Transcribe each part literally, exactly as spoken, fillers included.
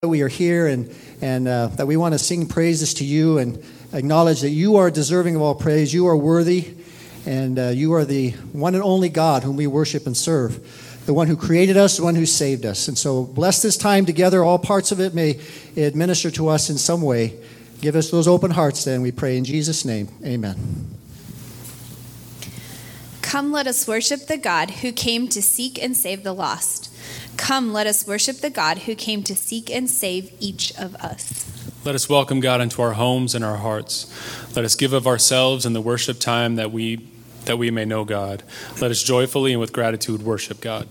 We are here and, and uh, that we want to sing praises to you and acknowledge that you are deserving of all praise. You are worthy, and uh, you are the one and only God whom we worship and serve, the one who created us, the one who saved us. And so bless this time together. All parts of it may it minister to us in some way. Give us those open hearts then, we pray in Jesus' name. Amen. Come, let us worship the God who came to seek and save the lost. Come, let us worship the God who came to seek and save each of us. Let us welcome God into our homes and our hearts. Let us give of ourselves in the worship time that we that we may know God. Let us joyfully and with gratitude worship God.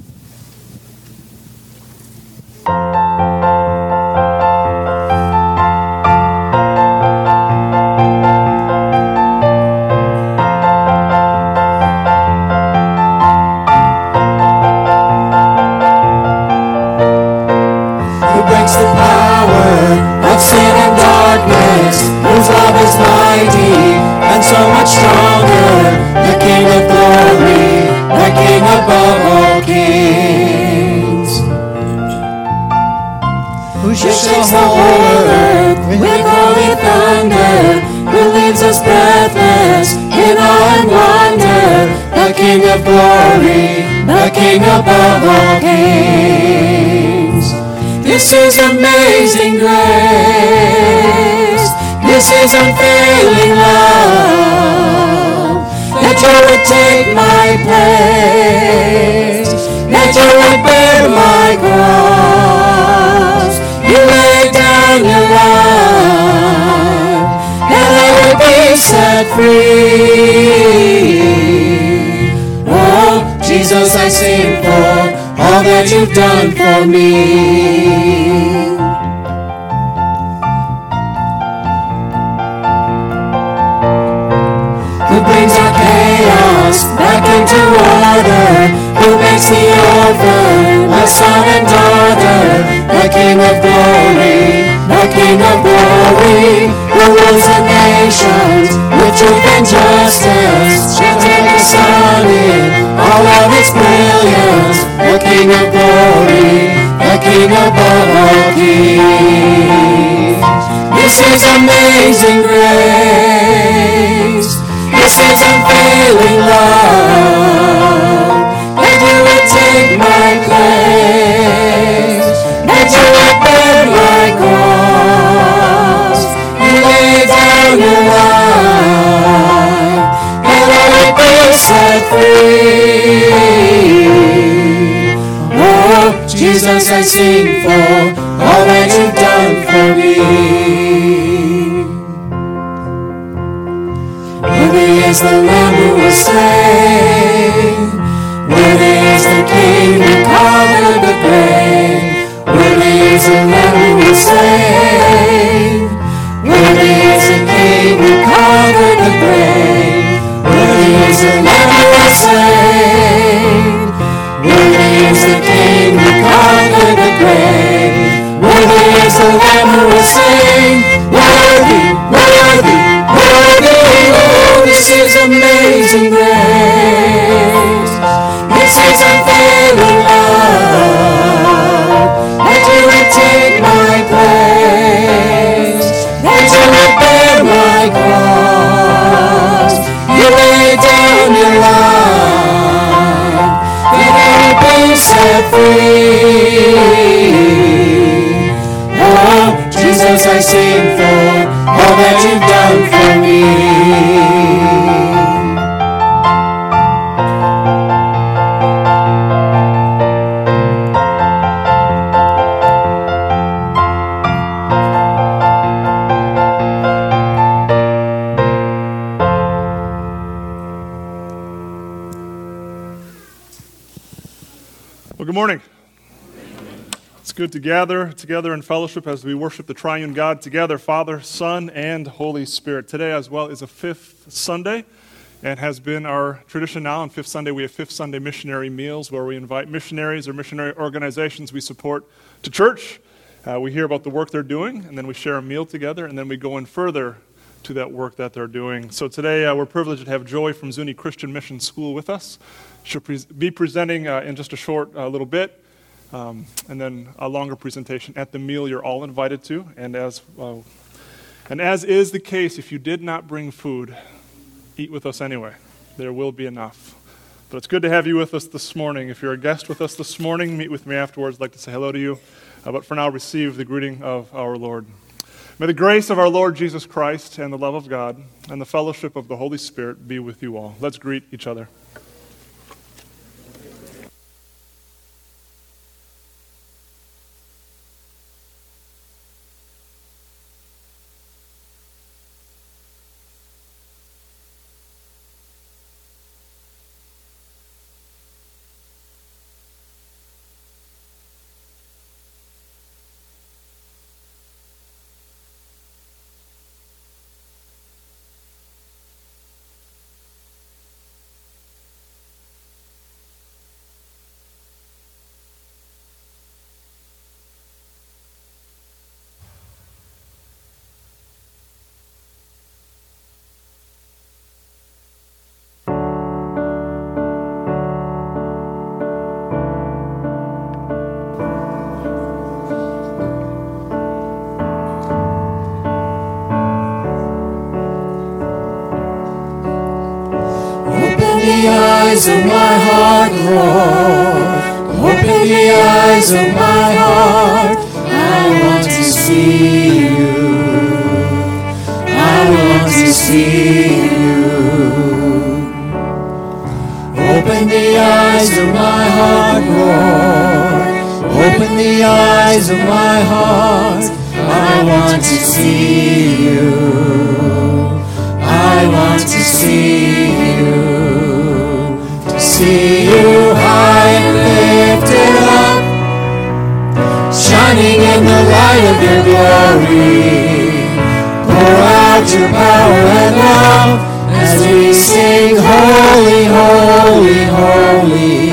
Whose love is mighty and so much stronger, the King of glory, the King above all kings. Who shakes the whole earth with holy thunder, who leaves us breathless in awe and wonder, the King of glory, the King above all kings. This is amazing grace. This is unfailing love, that you would take my place, that you would bear my cross. You laid down your life, that I would be set free. Oh, Jesus, I sing for all that you've done for me. Who brings our chaos back into order, who makes the orphan a son and daughter, the King of glory, the King of glory, who rules the nations with truth and justice, shall take the sun in all of its brilliance, the King of glory, the King above all kings. This is amazing grace. This is unfailing love, that you would take my place, that you would bear my cross. You laid down your life, and I would be set free. Oh, Jesus, I sing for all that you've done for me. Worthy is the Lamb who was slain. Worthy is the King who conquered the grave. Worthy is the Lamb who was slain. Worthy is the King who conquered the grave. Worthy is the Lamb who was slain. Worthy is the King who conquered the grave. Worthy is the Lamb who was slain. Worthy, worthy, worthy. This is amazing grace. This is unfailing love, that you would take my place, that you would bear my cross. You laid down your life, that I would be set free. Oh, Jesus, I sing for all that you've done for me. Well, good morning. It's good to gather together in fellowship as we worship the triune God together, Father, Son, and Holy Spirit. Today as well is a fifth Sunday, and has been our tradition now. On fifth Sunday, we have fifth Sunday missionary meals where we invite missionaries or missionary organizations we support to church. Uh, we hear about the work they're doing, and then we share a meal together, and then we go in further to that work that they're doing. So today uh, we're privileged to have Joy from Zuni Christian Mission School with us. She'll pre- be presenting uh, in just a short uh, little bit. um, and then a longer presentation at the meal you're all invited to. And as uh, and as is the case, if you did not bring food, eat with us anyway. There will be enough. But it's good to have you with us this morning. If you're a guest with us this morning, meet with me afterwards. I'd like to say hello to you. Uh, but for now, receive the greeting of our Lord. May the grace of our Lord Jesus Christ and the love of God and the fellowship of the Holy Spirit be with you all. Let's greet each other. The eyes of my heart, Lord. Open the eyes of my heart. I want to see you. I want to see you. Open the eyes of my heart, Lord. Open the eyes of my heart. I want to see you. I want to see you. See you high and lifted up, shining in the light of your glory. Pour out your power and love as we sing, holy, holy, holy.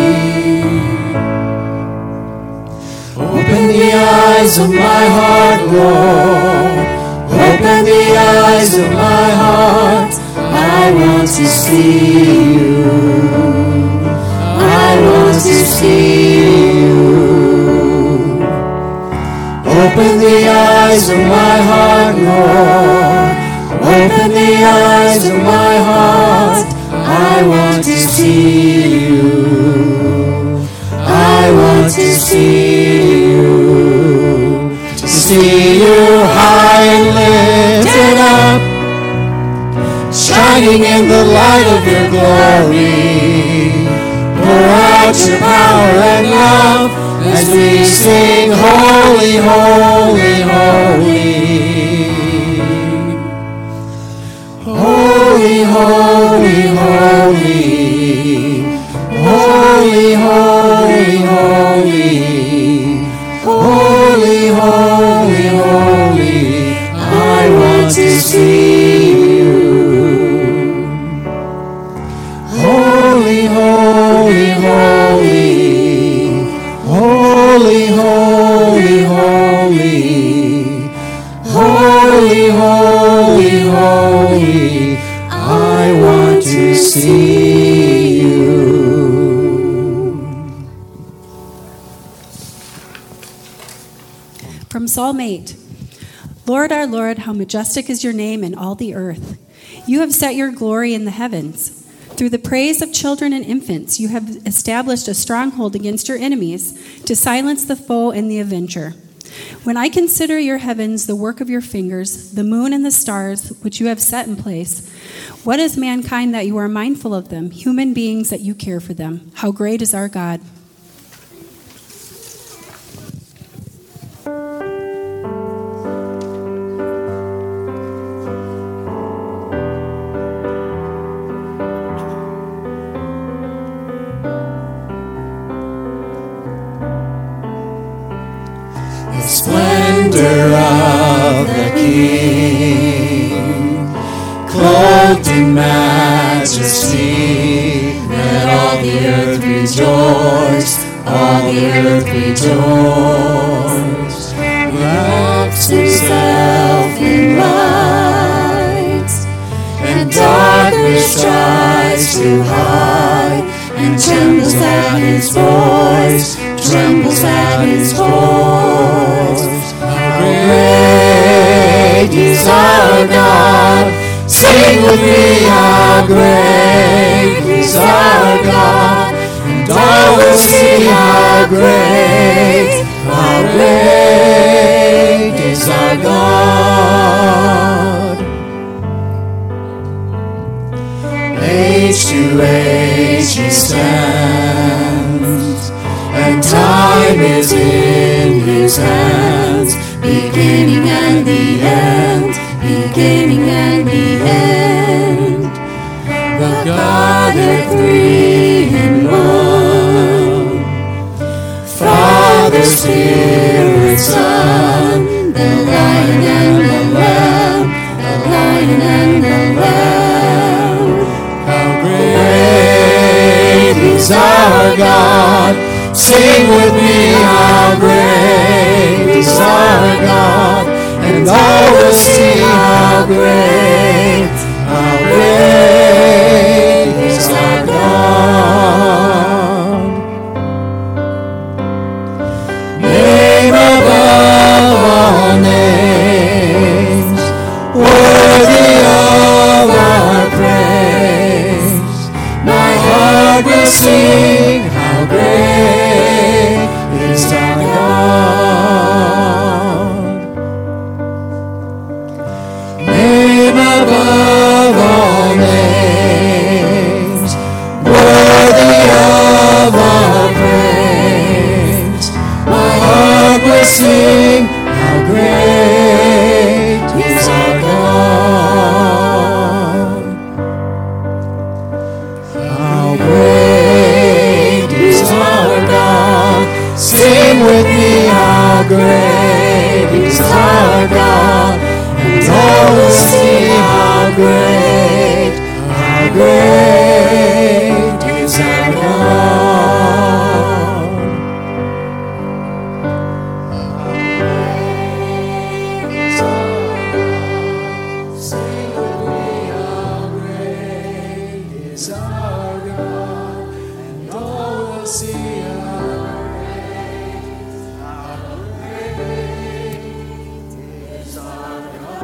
Open the eyes of my heart, Lord. Open the eyes of my heart. I want to see you. I want to see you. Open the eyes of my heart, Lord. Open the eyes of my heart. I want to see you. I want to see you. To see you high and lifted up, shining in the light of your glory. Pour out your power and love as we sing, holy, holy, holy. Holy, holy, holy. Holy, holy, holy. Holy, holy, holy. I want to see you. Holy, holy, holy, holy, holy, holy, holy, holy, holy, I want to see you. From Psalm eight. Lord, our Lord, how majestic is your name in all the earth. You have set your glory in the heavens. Through the praise of children and infants, you have established a stronghold against your enemies to silence the foe and the avenger. When I consider your heavens, the work of your fingers, the moon and the stars, which you have set in place, what is mankind that you are mindful of them, human beings that you care for them? How great is our God! Splendor of the King, clothed in majesty, let all the earth rejoice, all the earth rejoice. Wraps himself in light, and darkness tries to hide, and trembles at his voice, trembles at his voice. How great is our God. Sing with me, how great is our God. And all will see how great, how great is our God. Age to age he stands, and time is in his hands. Beginning and the end, beginning and the end. The Godhead three in one. Father, Spirit, Son, the Lion and the Lamb, the Lion and the Lamb. How great is our God. Sing with me, how great is our God. And all will see how great, how great is our God. Name above all names, worthy of our praise. My heart will sing how great is our God. Name above all names, worthy of our praise. My heart will sing how great is our God. How great is our God. Sing with me, how great is our God. And all will see how great, how great is our God. How great is our God. Sing with me, how great is our God. And all will see how great, how great is our God.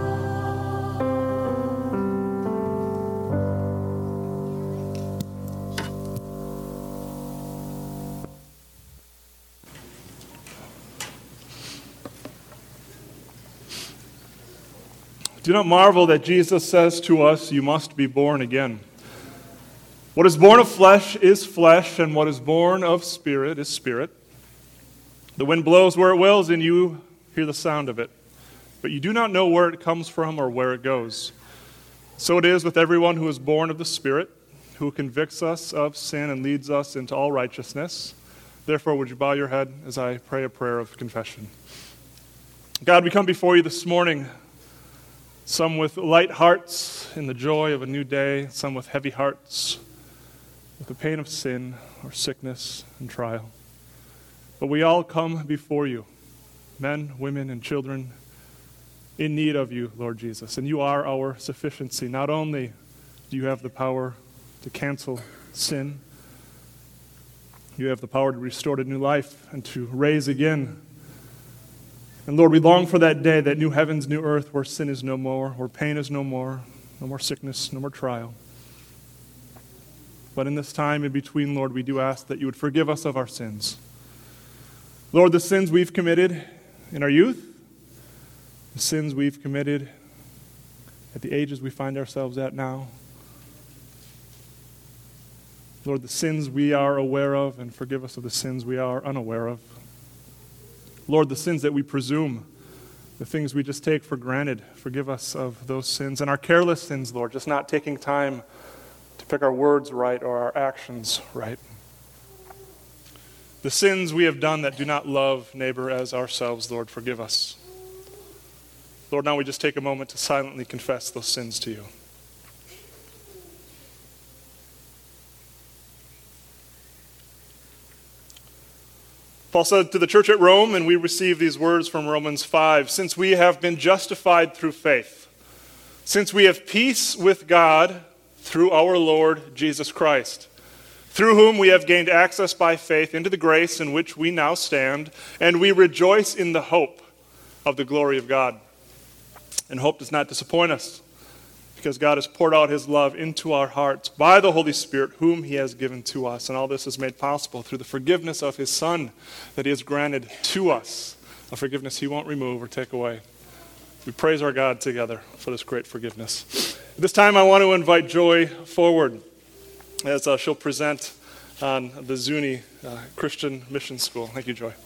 Do not marvel that Jesus says to us, you must be born again. What is born of flesh is flesh, and what is born of spirit is spirit. The wind blows where it wills, and you hear the sound of it, but you do not know where it comes from or where it goes. So it is with everyone who is born of the Spirit, who convicts us of sin and leads us into all righteousness. Therefore, would you bow your head as I pray a prayer of confession. God, we come before you this morning, some with light hearts in the joy of a new day, some with heavy hearts with the pain of sin or sickness and trial. But we all come before you, men, women, and children, in need of you, Lord Jesus. And you are our sufficiency. Not only do you have the power to cancel sin, you have the power to restore to new life and to raise again. And Lord, we long for that day, that new heavens, new earth, where sin is no more, where pain is no more, no more sickness, no more trial. But in this time in between, Lord, we do ask that you would forgive us of our sins. Lord, the sins we've committed in our youth, the sins we've committed at the ages we find ourselves at now. Lord, the sins we are aware of, and forgive us of the sins we are unaware of. Lord, the sins that we presume, the things we just take for granted, forgive us of those sins. And our careless sins, Lord, just not taking time to pick our words right or our actions right. The sins we have done that do not love neighbor as ourselves, Lord, forgive us. Lord, now we just take a moment to silently confess those sins to you. Paul said to the church at Rome, and we receive these words from Romans five, since we have been justified through faith, since we have peace with God through our Lord Jesus Christ, through whom we have gained access by faith into the grace in which we now stand, and we rejoice in the hope of the glory of God. And hope does not disappoint us, because God has poured out his love into our hearts by the Holy Spirit, whom he has given to us. And all this is made possible through the forgiveness of his Son that he has granted to us, a forgiveness he won't remove or take away. We praise our God together for this great forgiveness. At this time, I want to invite Joy forward as uh, she'll present on the Zuni uh, Christian Mission School. Thank you, Joy.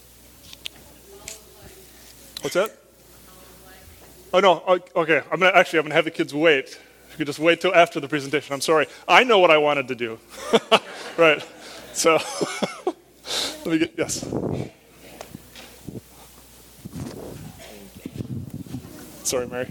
What's that? Oh, no. Okay. I'm gonna, actually, I'm going to have the kids wait. If you could just wait till after the presentation. I'm sorry. I know what I wanted to do. Right. So, let me get, yes. Sorry, Mary.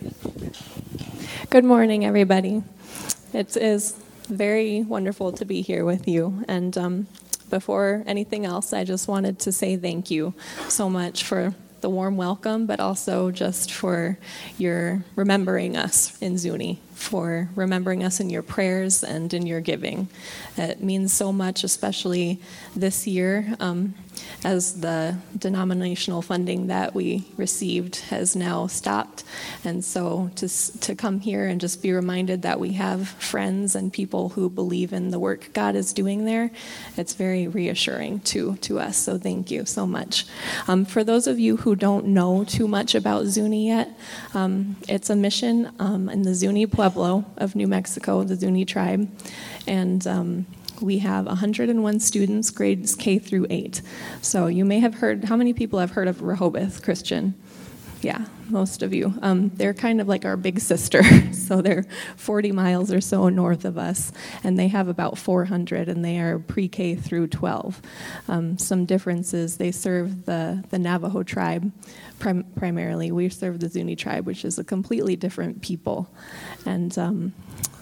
Good morning, everybody. It is very wonderful to be here with you. And um, before anything else, I just wanted to say thank you so much for the warm welcome, but also just for your remembering us in Zuni, for remembering us in your prayers and in your giving. It means so much, especially this year, um, as the denominational funding that we received has now stopped. And so to to come here and just be reminded that we have friends and people who believe in the work God is doing there, it's very reassuring to, to us. So thank you so much. Um, for those of you who don't know too much about Zuni yet, um, it's a mission um, in the Zuni Pueblo of New Mexico, the Zuni tribe. And um, we have one hundred one students, grades K through eight. So you may have heard, how many people have heard of Rehoboth Christian? Yeah, most of you. Um, they're kind of like our big sister. So they're forty miles or so north of us, and they have about four hundred, and they are pre-K through twelve. Um, some differences, they serve the, the Navajo tribe prim- primarily. We serve the Zuni tribe, which is a completely different people. And um,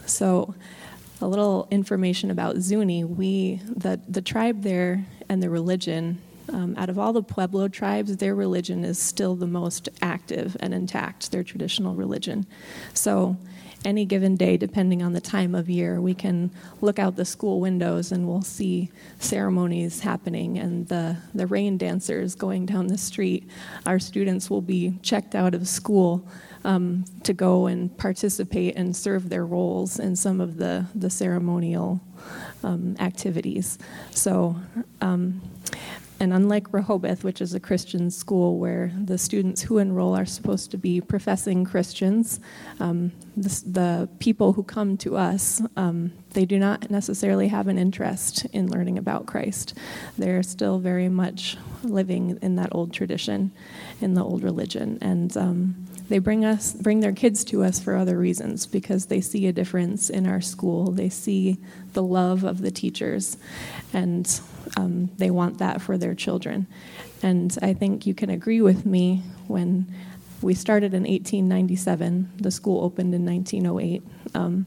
so a little information about Zuni. We, the, the tribe there and the religion, Um, out of all the Pueblo tribes, their religion is still the most active and intact, their traditional religion. So any given day, depending on the time of year, we can look out the school windows and we'll see ceremonies happening and the, the rain dancers going down the street. Our students will be checked out of school um, to go and participate and serve their roles in some of the, the ceremonial um, activities. So, um, And unlike Rehoboth, which is a Christian school where the students who enroll are supposed to be professing Christians, um, this, the people who come to us, um, they do not necessarily have an interest in learning about Christ. They're still very much living in that old tradition, in the old religion. And um, they bring us, bring their kids to us for other reasons, because they see a difference in our school. They see the love of the teachers, and Um, they want that for their children. And I think you can agree with me, when we started in eighteen ninety-seven, the school opened in nineteen oh eight, um,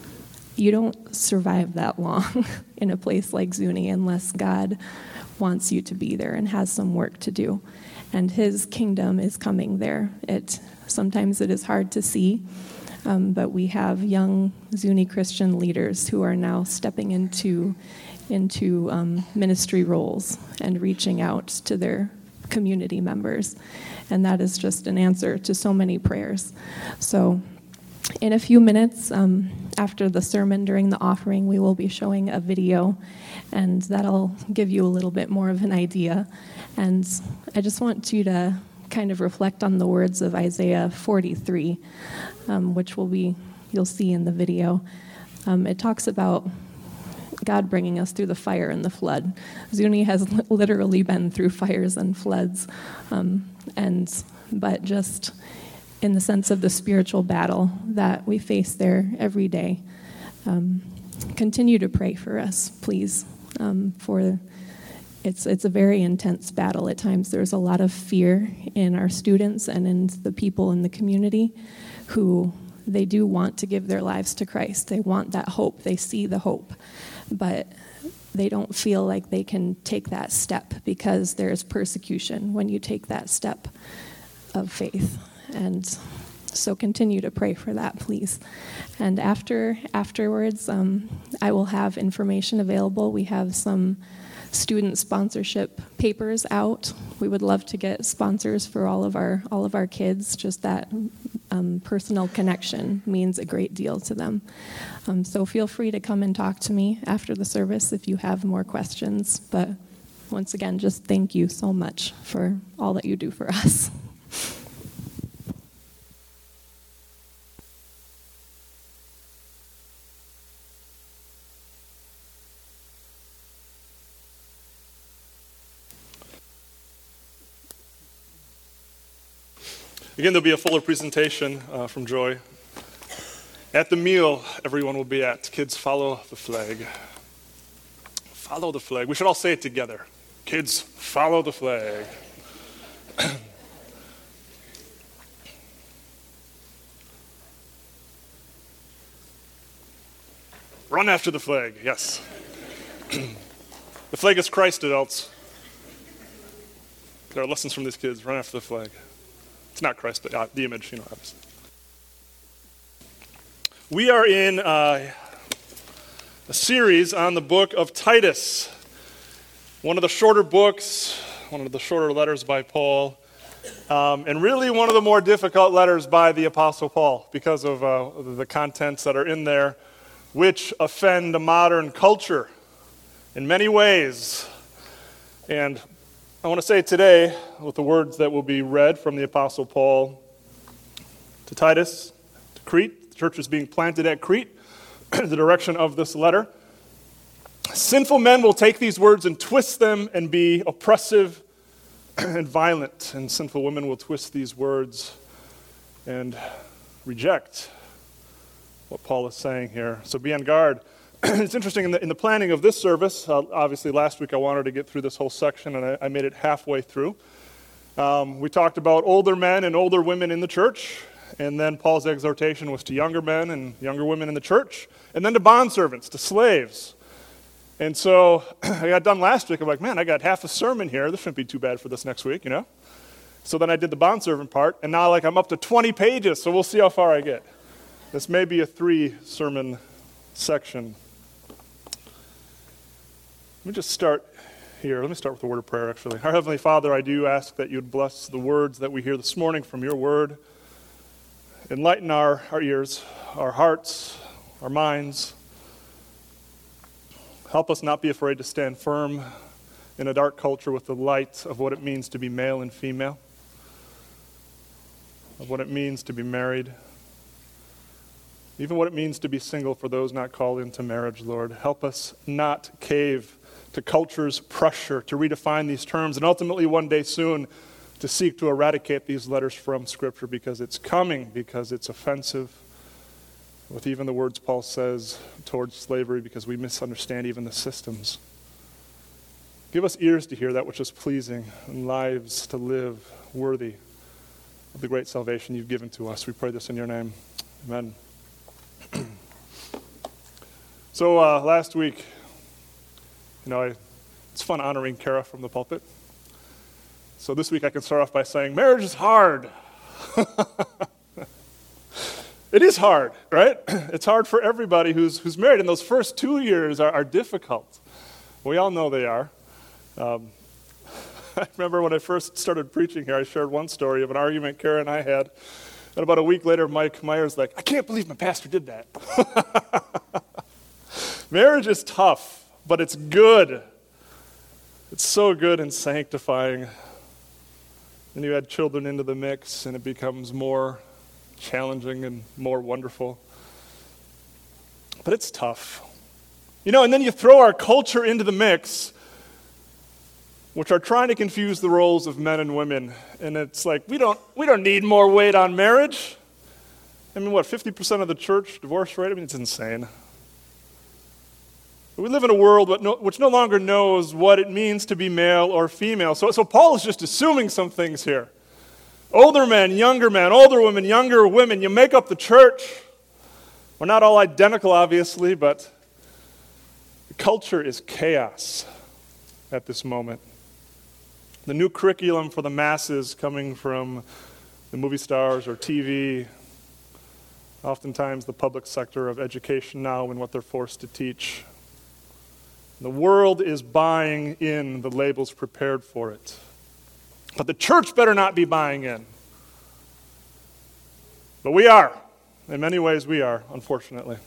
you don't survive that long in a place like Zuni unless God wants you to be there and has some work to do. And his kingdom is coming there. It sometimes it is hard to see, um, but we have young Zuni Christian leaders who are now stepping into into um, ministry roles and reaching out to their community members. And that is just an answer to so many prayers. So in a few minutes, um, after the sermon, during the offering, we will be showing a video, and that'll give you a little bit more of an idea. And I just want you to kind of reflect on the words of Isaiah forty-three, um, which will be, you'll see in the video. Um, it talks about God bringing us through the fire and the flood. Zuni has literally been through fires and floods, um, and but just in the sense of the spiritual battle that we face there every day. Um, continue to pray for us, please. Um, for it's it's a very intense battle at times. There's a lot of fear in our students and in the people in the community who they do want to give their lives to Christ. They want that hope. They see the hope. But they don't feel like they can take that step because there's persecution when you take that step of faith. And So continue to pray for that, please. And after afterwards, um, I will have information available. We have some student sponsorship papers out. We would love to get sponsors for all of our all of our kids. Just that um, personal connection means a great deal to them. Um, so feel free to come and talk to me after the service if you have more questions. But once again, just thank you so much for all that you do for us. Again, there'll be a fuller presentation uh, from Joy. At the meal, everyone will be at. Kids, follow the flag. Follow the flag. We should all say it together. Kids, follow the flag. Run after the flag, yes. The flag is Christ, adults. There are lessons from these kids. Run after the flag. It's not Christ, but uh, the image, you know, obviously. We are in uh, a series on the book of Titus, one of the shorter books, one of the shorter letters by Paul, um, and really one of the more difficult letters by the Apostle Paul because of uh, the contents that are in there, which offend a modern culture in many ways. And I want to say today, with the words that will be read from the Apostle Paul to Titus, to Crete, the church is being planted at Crete, the direction of this letter. Sinful men will take these words and twist them and be oppressive and violent, and sinful women will twist these words and reject what Paul is saying here. So be on guard. It's interesting, in the, in the planning of this service, uh, obviously last week I wanted to get through this whole section, and I, I made it halfway through. Um, we talked about older men and older women in the church, and then Paul's exhortation was to younger men and younger women in the church, and then to bondservants, to slaves. And so I got done last week. I'm like, man, I got half a sermon here. This shouldn't be too bad for this next week, you know? So then I did the bondservant part, and now like I'm up to twenty pages, so we'll see how far I get. This may be a three-sermon section. Let me just start here. Let me start with a word of prayer, actually. Our Heavenly Father, I do ask that you would bless the words that we hear this morning from your word. Enlighten our, our ears, our hearts, our minds. Help us not be afraid to stand firm in a dark culture with the light of what it means to be male and female, of what it means to be married, even what it means to be single for those not called into marriage, Lord. Help us not cave to culture's pressure to redefine these terms, and ultimately one day soon to seek to eradicate these letters from Scripture, because it's coming, because it's offensive, with even the words Paul says towards slavery, because we misunderstand even the systems. Give us ears to hear that which is pleasing, and lives to live worthy of the great salvation you've given to us. We pray this in your name. Amen. So uh, last week, you know, I, it's fun honoring Kara from the pulpit. So this week I can start off by saying, marriage is hard. It is hard, right? It's hard for everybody who's who's married, and those first two years are, are difficult. We all know they are. Um, I remember when I first started preaching here, I shared one story of an argument Kara and I had, and about a week later, Mike Myers like, I can't believe my pastor did that. Marriage is tough. But it's good. It's so good and sanctifying. And you add children into the mix, and it becomes more challenging and more wonderful. But it's tough. You know, and then you throw our culture into the mix, which are trying to confuse the roles of men and women. And it's like, we don't we don't need more weight on marriage. I mean, what, fifty percent of the church divorce rate? I mean, it's insane. We live in a world which no longer knows what it means to be male or female. So, so Paul is just assuming some things here. Older men, younger men, older women, younger women, you make up the church. We're not all identical, obviously, but the culture is chaos at this moment. The new curriculum for the masses coming from the movie stars or T V, oftentimes the public sector of education now and what they're forced to teach. The world is buying in the labels prepared for it. But the church better not be buying in. But we are. In many ways we are, unfortunately.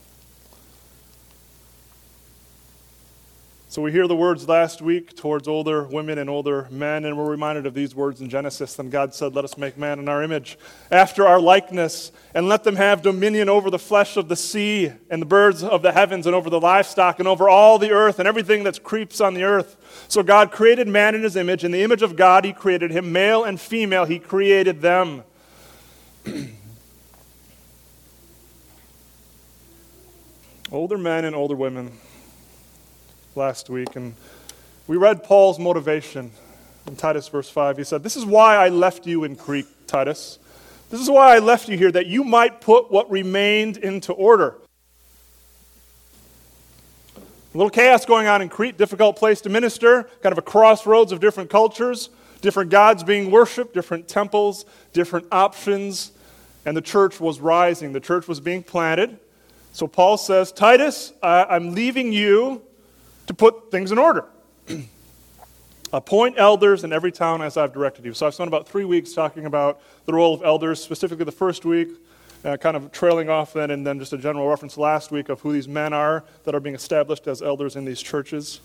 So we hear the words last week towards older women and older men, and we're reminded of these words in Genesis. Then God said, "Let us make man in our image, after our likeness, and let them have dominion over the flesh of the sea, and the birds of the heavens, and over the livestock, and over all the earth, and everything that creeps on the earth." So God created man in his image. In the image of God he created him. Male and female he created them. Older men and older women last week, and we read Paul's motivation in Titus verse five. He said, "This is why I left you in Crete, Titus. This is why I left you here, that you might put what remained into order." A little chaos going on in Crete, difficult place to minister, kind of a crossroads of different cultures, different gods being worshipped, different temples, different options, and the church was rising. The church was being planted. So Paul says, "Titus, I, I'm leaving you to put things in order. Appoint elders in every town as I've directed you." So I've spent about three weeks talking about the role of elders, specifically the first week, uh, kind of trailing off then, and then just a general reference last week of who these men are that are being established as elders in these churches.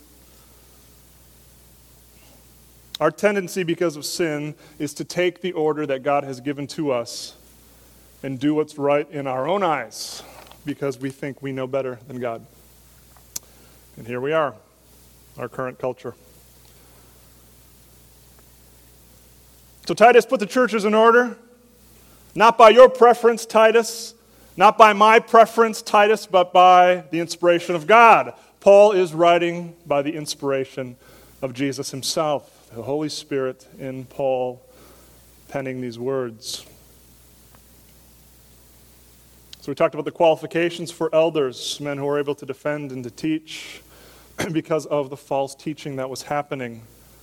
Our tendency because of sin is to take the order that God has given to us and do what's right in our own eyes because we think we know better than God. And here we are, our current culture. So Titus, put the churches in order, not by your preference, Titus, not by my preference, Titus, but by the inspiration of God. Paul is writing by the inspiration of Jesus himself, the Holy Spirit in Paul penning these words. So we talked about the qualifications for elders, men who are able to defend and to teach because of the false teaching that was happening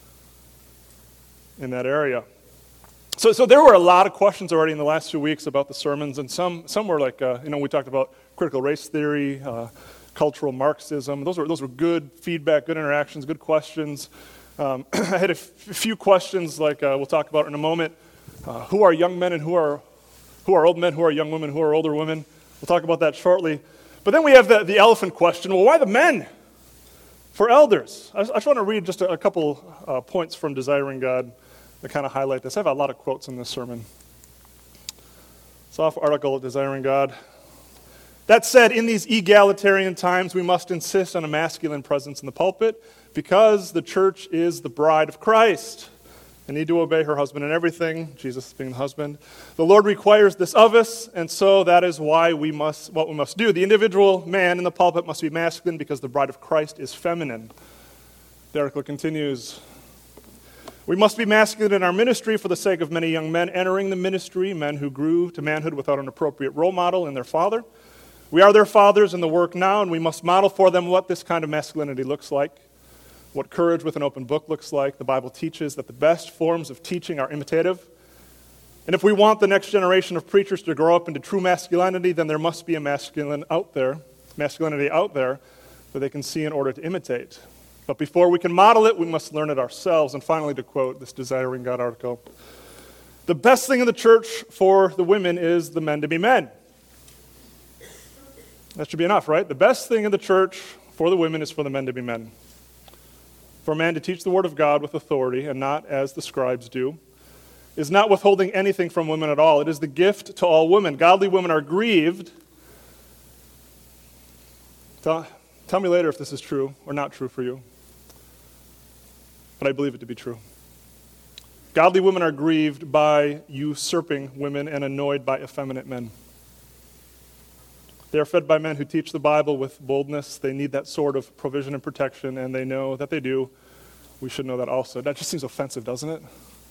in that area. So, so there were a lot of questions already in the last few weeks about the sermons, and some some were like, uh, you know, we talked about critical race theory, uh, cultural Marxism. Those were those were good feedback, good interactions, good questions. Um, I had a f- few questions like uh, we'll talk about in a moment. Uh, who are young men and who are who are old men? Who are young women? Who are older women? We'll talk about that shortly. But then we have the, the elephant question. Well, why the men for elders? I, I just want to read just a, a couple uh, points from Desiring God that kind of highlight this. I have a lot of quotes in this sermon. It's off article at Desiring God. That said, in these egalitarian times, we must insist on a masculine presence in the pulpit because the church is the bride of Christ and need to obey her husband in everything, Jesus being the husband. The Lord requires this of us, and so that is why we must, what we must do. The individual man in the pulpit must be masculine because the bride of Christ is feminine. The article continues. We must be masculine in our ministry for the sake of many young men entering the ministry, men who grew to manhood without an appropriate role model in their father. We are their fathers in the work now, and we must model for them what this kind of masculinity looks like, what courage with an open book looks like. The Bible teaches that the best forms of teaching are imitative. And if we want the next generation of preachers to grow up into true masculinity, then there must be a masculine out there, masculinity out there that they can see in order to imitate. But before we can model it, we must learn it ourselves. And finally, to quote this Desiring God article, the best thing in the church for the women is the men to be men. That should be enough, right? The best thing in the church for the women is for the men to be men. For a man to teach the word of God with authority and not as the scribes do is not withholding anything from women at all. It is the gift to all women. Godly women are grieved. Tell, tell me later if this is true or not true for you. But I believe it to be true. Godly women are grieved by usurping women and annoyed by effeminate men. They are fed by men who teach the Bible with boldness. They need that sort of provision and protection, and they know that they do. We should know that also. That just seems offensive, doesn't it?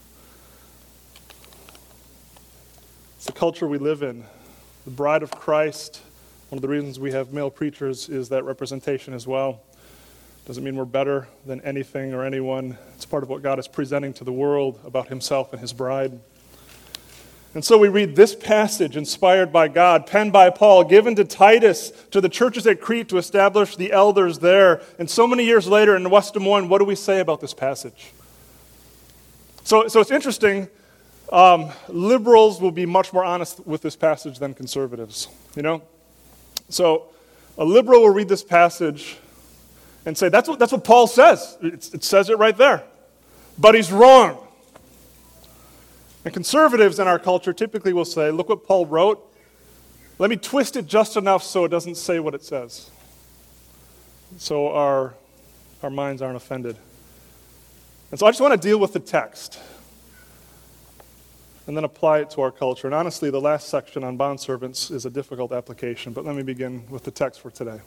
It's the culture we live in. The bride of Christ, one of the reasons we have male preachers is that representation as well. Doesn't mean we're better than anything or anyone. It's part of what God is presenting to the world about himself and his bride. And so we read this passage inspired by God, penned by Paul, given to Titus, to the churches at Crete to establish the elders there. And so many years later in West Des Moines, what do we say about this passage? So, so it's interesting. Um, liberals will be much more honest with this passage than conservatives, you know? So a liberal will read this passage and say, that's what, that's what Paul says. It, it says it right there. But he's wrong. And conservatives in our culture typically will say, look what Paul wrote. Let me twist it just enough so it doesn't say what it says. So our, our minds aren't offended. And so I just want to deal with the text and then apply it to our culture. And honestly, the last section on bondservants is a difficult application, but let me begin with the text for today.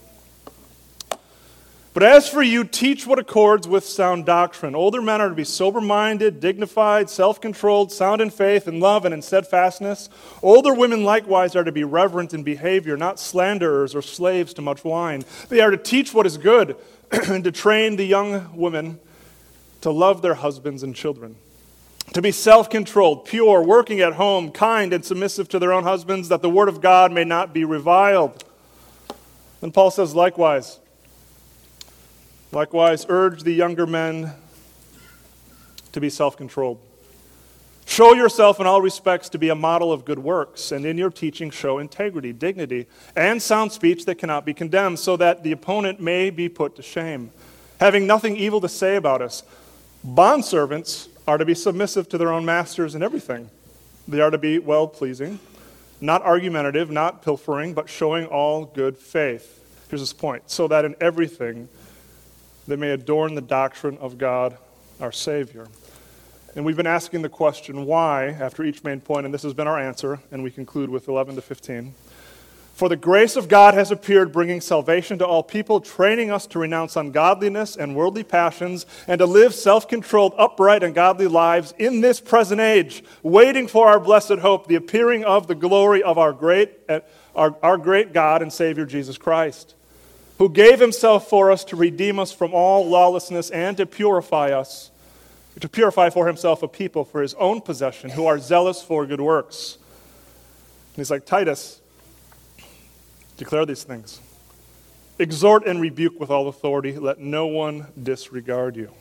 But as for you, teach what accords with sound doctrine. Older men are to be sober-minded, dignified, self-controlled, sound in faith, in love, and in steadfastness. Older women likewise are to be reverent in behavior, not slanderers or slaves to much wine. They are to teach what is good and to train the young women to love their husbands and children, to be self-controlled, pure, working at home, kind and submissive to their own husbands, that the word of God may not be reviled. Then Paul says, likewise, Likewise, urge the younger men to be self-controlled. Show yourself in all respects to be a model of good works, and in your teaching show integrity, dignity, and sound speech that cannot be condemned, so that the opponent may be put to shame, having nothing evil to say about us. Bondservants are to be submissive to their own masters in everything. They are to be well-pleasing, not argumentative, not pilfering, but showing all good faith. Here's his point. So that in everything they may adorn the doctrine of God, our Savior. And we've been asking the question, why, after each main point, and this has been our answer, and we conclude with eleven to fifteen. For the grace of God has appeared, bringing salvation to all people, training us to renounce ungodliness and worldly passions, and to live self-controlled, upright, and godly lives in this present age, waiting for our blessed hope, the appearing of the glory of our great, our, our great God and Savior, Jesus Christ, who gave himself for us to redeem us from all lawlessness and to purify us, to purify for himself a people for his own possession who are zealous for good works. And he's like, Titus, declare these things. Exhort and rebuke with all authority. Let no one disregard you.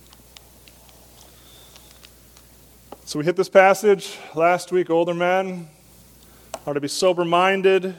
So we hit this passage last week. Older men are to be sober-minded,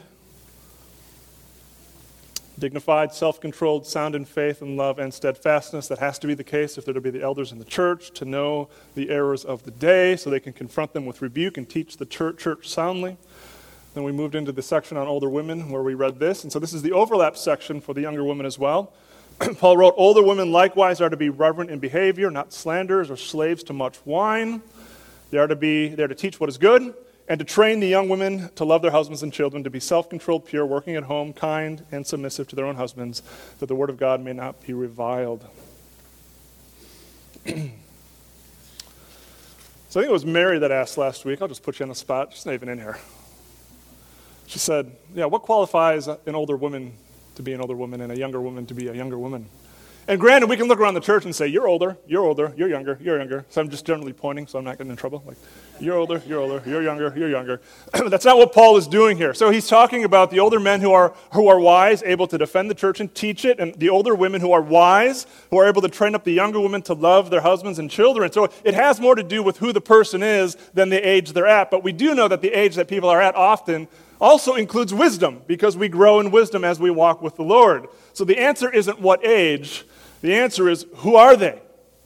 dignified, self-controlled, sound in faith and love and steadfastness. That has to be the case if they're to be the elders in the church, to know the errors of the day so they can confront them with rebuke and teach the church, church soundly. Then we moved into the section on older women where we read this. And so this is the overlap section for the younger women as well. Paul wrote, older women likewise are to be reverent in behavior, not slanderers or slaves to much wine. They are to be, they are to teach what is good, and to train the young women to love their husbands and children, to be self-controlled, pure, working at home, kind, and submissive to their own husbands, that the word of God may not be reviled. So I think it was Mary that asked last week. I'll just put you on the spot. She's not even in here. She said, yeah, what qualifies an older woman to be an older woman and a younger woman to be a younger woman? And granted, we can look around the church and say, you're older, you're older, you're younger, you're younger. So I'm just generally pointing so I'm not getting in trouble. Like, you're older, you're older, you're younger, you're younger. That's not what Paul is doing here. So he's talking about the older men who are who are wise, able to defend the church and teach it, and the older women who are wise, who are able to train up the younger women to love their husbands and children. So it has more to do with who the person is than the age they're at. But we do know that the age that people are at often also includes wisdom, because we grow in wisdom as we walk with the Lord. So the answer isn't what age. The answer is, who are they?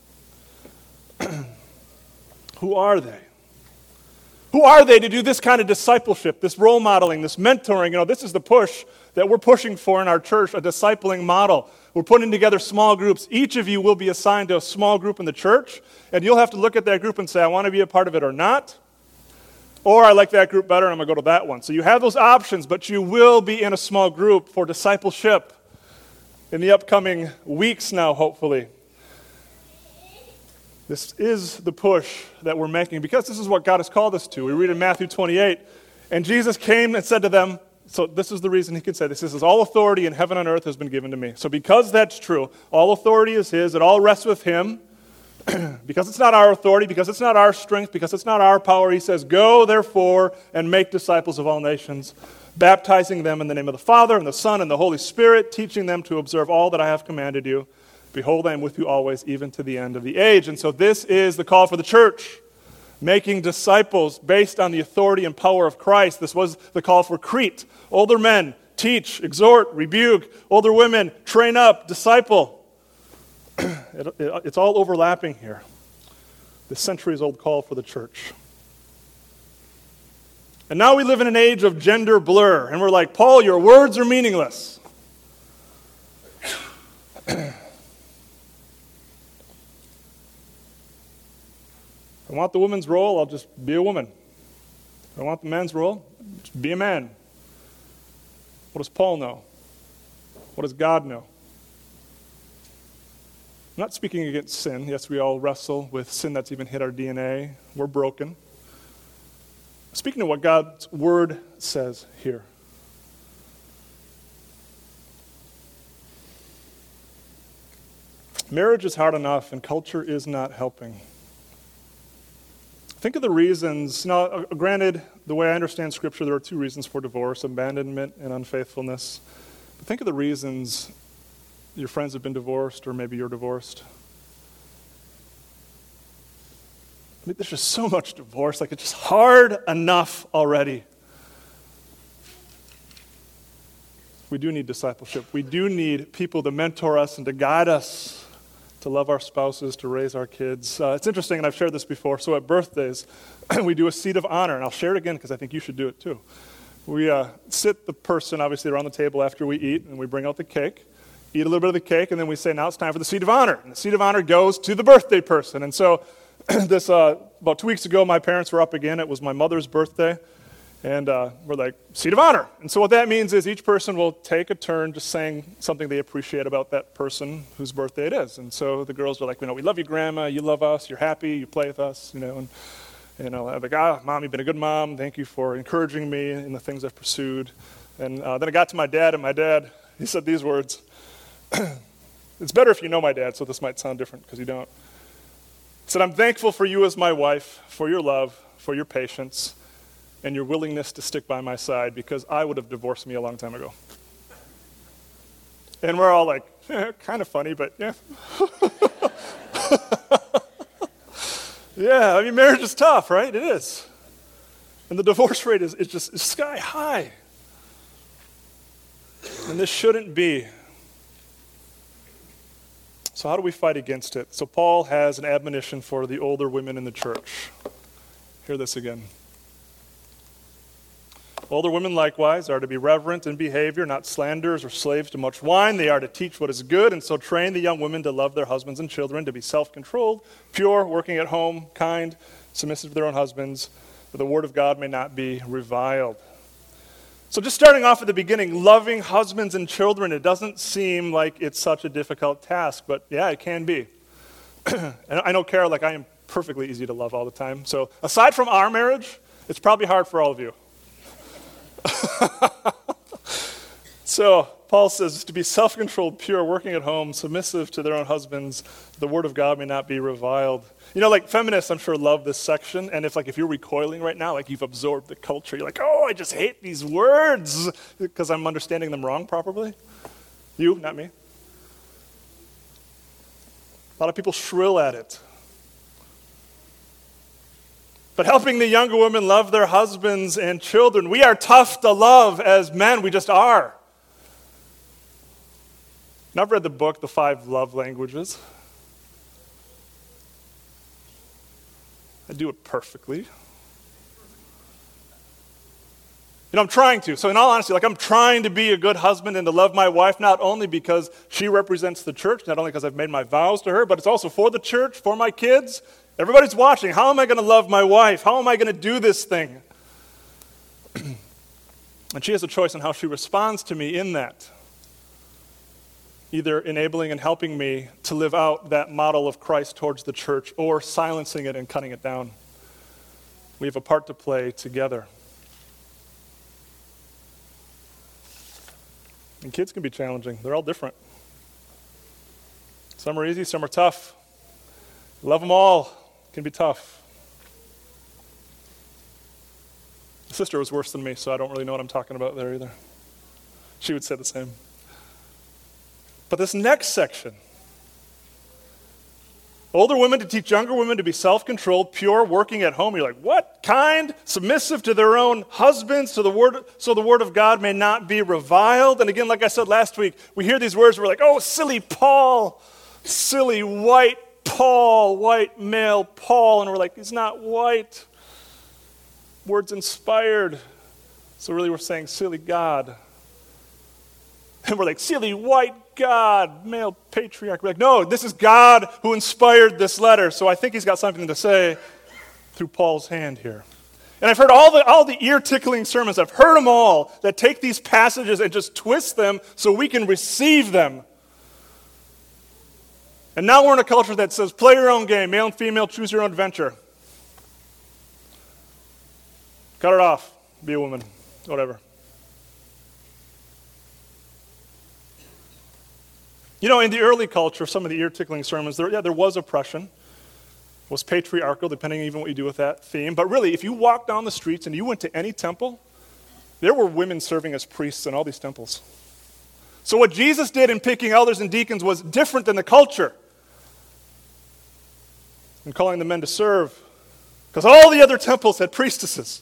Who are they? Who are they to do this kind of discipleship, this role modeling, this mentoring? You know, this is the push that we're pushing for in our church, a discipling model. We're putting together small groups. Each of you will be assigned to a small group in the church, and you'll have to look at that group and say, I want to be a part of it or not. Or I like that group better, and I'm going to go to that one. So you have those options, but you will be in a small group for discipleship in the upcoming weeks now, hopefully. This is the push that we're making because this is what God has called us to. We read in Matthew twenty-eight, and Jesus came and said to them, so this is the reason he can say this. He says, all authority in heaven and earth has been given to me. So because that's true, all authority is his, it all rests with him. because it's not our authority, because it's not our strength, because it's not our power, he says, "Go, therefore, and make disciples of all nations, baptizing them in the name of the Father, and the Son, and the Holy Spirit, teaching them to observe all that I have commanded you. Behold, I am with you always, even to the end of the age." And so this is the call for the church, making disciples based on the authority and power of Christ. This was the call for Crete. Older men, teach, exhort, rebuke. Older women, train up, disciple. It, it, it's all overlapping here. The centuries-old call for the church. And now we live in an age of gender blur, and we're like, "Paul, your words are meaningless." I want the woman's role, I'll just be a woman. If I want the man's role, just be a man. What does Paul know? What does God know? I'm not speaking against sin. Yes, we all wrestle with sin that's even hit our D N A. We're broken. I'm speaking to what God's word says here. Marriage is hard enough, and culture is not helping. Think of the reasons. Now, granted, the way I understand Scripture, there are two reasons for divorce: abandonment and unfaithfulness. But think of the reasons your friends have been divorced, or maybe you're divorced. I mean, there's just so much divorce. Like, it's just hard enough already. We do need discipleship. We do need people to mentor us and to guide us, to love our spouses, to raise our kids. Uh, it's interesting, and I've shared this before. So at birthdays, we do a seat of honor, and I'll share it again because I think you should do it too. We uh, sit the person, obviously, around the table after we eat, and we bring out the cake, eat a little bit of the cake, and then we say, "Now it's time for the seat of honor." And the seat of honor goes to the birthday person. And so this uh, about two weeks ago, my parents were up again. It was my mother's birthday. And uh, we're like, seat of honor. And so what that means is each person will take a turn just saying something they appreciate about that person whose birthday it is. And so the girls are like, "You know, we love you, Grandma. You love us. You're happy. You play with us." You know, and you know, I'm like, "Ah, Mom, you've been a good mom. Thank you for encouraging me in the things I've pursued." And uh, then I got to my dad, and my dad, he said these words. It's better if you know my dad, so this might sound different because you don't. He said, "I'm thankful for you as my wife, for your love, for your patience, and your willingness to stick by my side, because I would have divorced me a long time ago." And we're all like, eh, kind of funny, but yeah. Yeah, I mean, marriage is tough, right? It is. And the divorce rate is, is just sky high. And this shouldn't be. So how do we fight against it? So Paul has an admonition for the older women in the church. Hear this again. Older women likewise are to be reverent in behavior, not slanderers or slaves to much wine. They are to teach what is good, and so train the young women to love their husbands and children, to be self-controlled, pure, working at home, kind, submissive to their own husbands, that the word of God may not be reviled. So just starting off at the beginning, loving husbands and children, it doesn't seem like it's such a difficult task, but yeah, it can be. And I know, Kara, like I am perfectly easy to love all the time. So aside from our marriage, it's probably hard for all of you. So Paul says to be self-controlled, pure, working at home, submissive to their own husbands, the word of God may not be reviled. You know, like feminists, I'm sure, love this section. And if like if you're recoiling right now, like you've absorbed the culture, you're like, "Oh, I just hate these words because I'm understanding them wrong properly." You, not me. A lot of people shrill at it. But helping the younger women love their husbands and children. We are tough to love as men. We just are. And I've read the book, The Five Love Languages. I do it perfectly. You know, I'm trying to. So in all honesty, like I'm trying to be a good husband and to love my wife, not only because she represents the church, not only because I've made my vows to her, but it's also for the church, for my kids. Everybody's watching. How am I going to love my wife? How am I going to do this thing? And she has a choice on how she responds to me in that. Either enabling and helping me to live out that model of Christ towards the church, or silencing it and cutting it down. We have a part to play together. And kids can be challenging. They're all different. Some are easy, some are tough. Love them all can be tough. My sister was worse than me, so I don't really know what I'm talking about there either. She would say the same. But this next section, older women to teach younger women to be self-controlled, pure, working at home. You're like, what? Kind, submissive to their own husbands, to the word, so the word of God may not be reviled. And again, like I said last week, we hear these words, we're like, oh, silly Paul, silly white Paul, white male Paul. And we're like, he's not white. Word's inspired. So really we're saying silly God. And we're like, silly white God, male patriarch. We're like, no, this is God who inspired this letter. So I think he's got something to say through Paul's hand here. And I've heard all the all the ear-tickling sermons. I've heard them all that take these passages and just twist them so we can receive them. And now we're in a culture that says, play your own game, male and female, choose your own adventure. Cut it off, be a woman, whatever. You know, in the early culture, some of the ear-tickling sermons, there, yeah, there was oppression. It was patriarchal, depending even what you do with that theme. But really, if you walked down the streets and you went to any temple, there were women serving as priests in all these temples. So what Jesus did in picking elders and deacons was different than the culture. And calling the men to serve, because all the other temples had priestesses.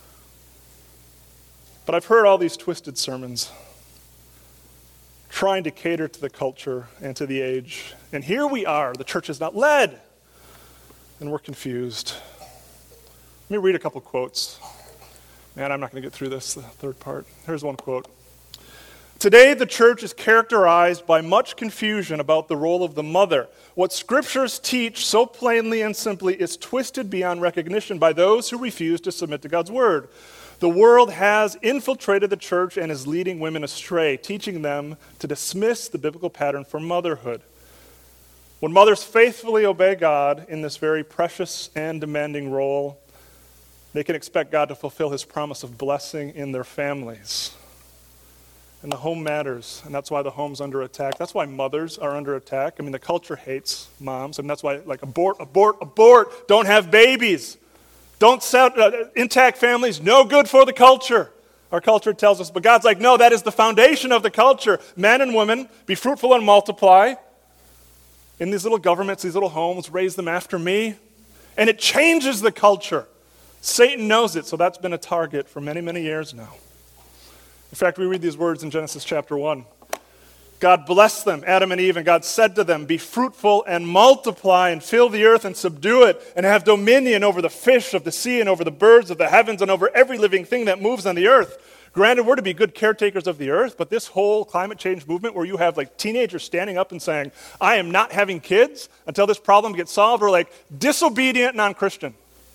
But I've heard all these twisted sermons trying to cater to the culture and to the age. And here we are. The church is not led. And we're confused. Let me read a couple quotes. Man, I'm not going to get through this, the third part. Here's one quote. Today, the church is characterized by much confusion about the role of the mother. What scriptures teach so plainly and simply is twisted beyond recognition by those who refuse to submit to God's word. The world has infiltrated the church and is leading women astray, teaching them to dismiss the biblical pattern for motherhood. When mothers faithfully obey God in this very precious and demanding role, they can expect God to fulfill his promise of blessing in their families. And the home matters, and that's why the home's under attack. That's why mothers are under attack. I mean, the culture hates moms, and that's why, like, abort, abort, abort, don't have babies. Don't set uh, intact families, no good for the culture. Our culture tells us, but God's like, no, that is the foundation of the culture. Men and women, be fruitful and multiply. In these little governments, these little homes, raise them after me. And it changes the culture. Satan knows it, so that's been a target for many, many years now. In fact, we read these words in Genesis chapter one. God blessed them, Adam and Eve, and God said to them, be fruitful and multiply and fill the earth and subdue it and have dominion over the fish of the sea and over the birds of the heavens and over every living thing that moves on the earth. Granted, we're to be good caretakers of the earth, but this whole climate change movement where you have like teenagers standing up and saying, I am not having kids until this problem gets solved, or like disobedient non-Christian.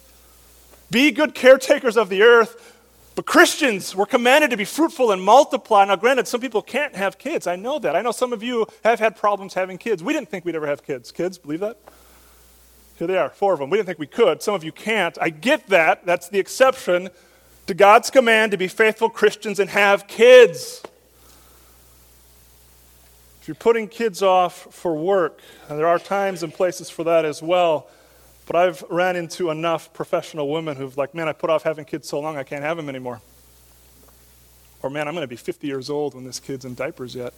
Be good caretakers of the earth. But Christians were commanded to be fruitful and multiply. Now, granted, some people can't have kids. I know that. I know some of you have had problems having kids. We didn't think we'd ever have kids. Kids, believe that? Here they are, four of them. We didn't think we could. Some of you can't. I get that. That's the exception to God's command to be faithful Christians and have kids. If you're putting kids off for work, and there are times and places for that as well, but I've ran into enough professional women who've like, man, I put off having kids so long I can't have them anymore. Or, man, I'm going to be fifty years old when this kid's in diapers yet.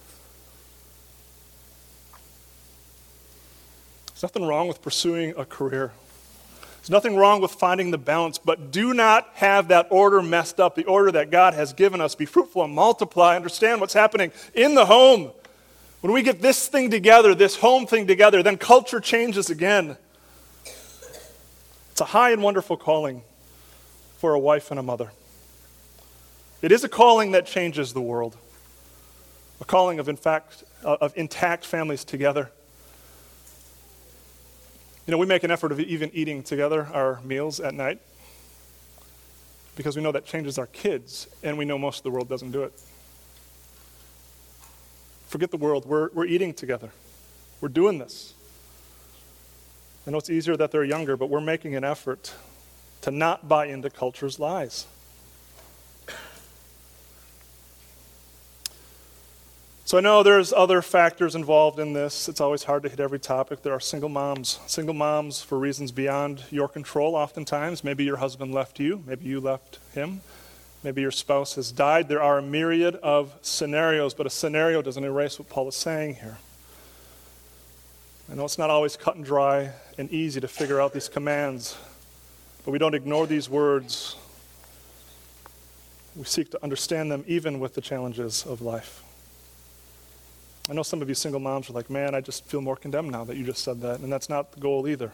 There's nothing wrong with pursuing a career. There's nothing wrong with finding the balance, but do not have that order messed up, the order that God has given us. Be fruitful and multiply. Understand what's happening in the home. When we get this thing together, this home thing together, then culture changes again. It's a high and wonderful calling for a wife and a mother. It is a calling that changes the world. A calling of, in fact, of intact families together. You know, we make an effort of even eating together our meals at night because we know that changes our kids, and we know most of the world doesn't do it. Forget the world. We're, we're eating together. We're doing this. I know it's easier that they're younger, but we're making an effort to not buy into culture's lies. So I know there's other factors involved in this. It's always hard to hit every topic. There are single moms. Single moms for reasons beyond your control oftentimes. Maybe your husband left you. Maybe you left him. Maybe your spouse has died. There are a myriad of scenarios, but a scenario doesn't erase what Paul is saying here. I know it's not always cut and dry and easy to figure out these commands, but we don't ignore these words. We seek to understand them even with the challenges of life. I know some of you single moms are like, man, I just feel more condemned now that you just said that, and that's not the goal either.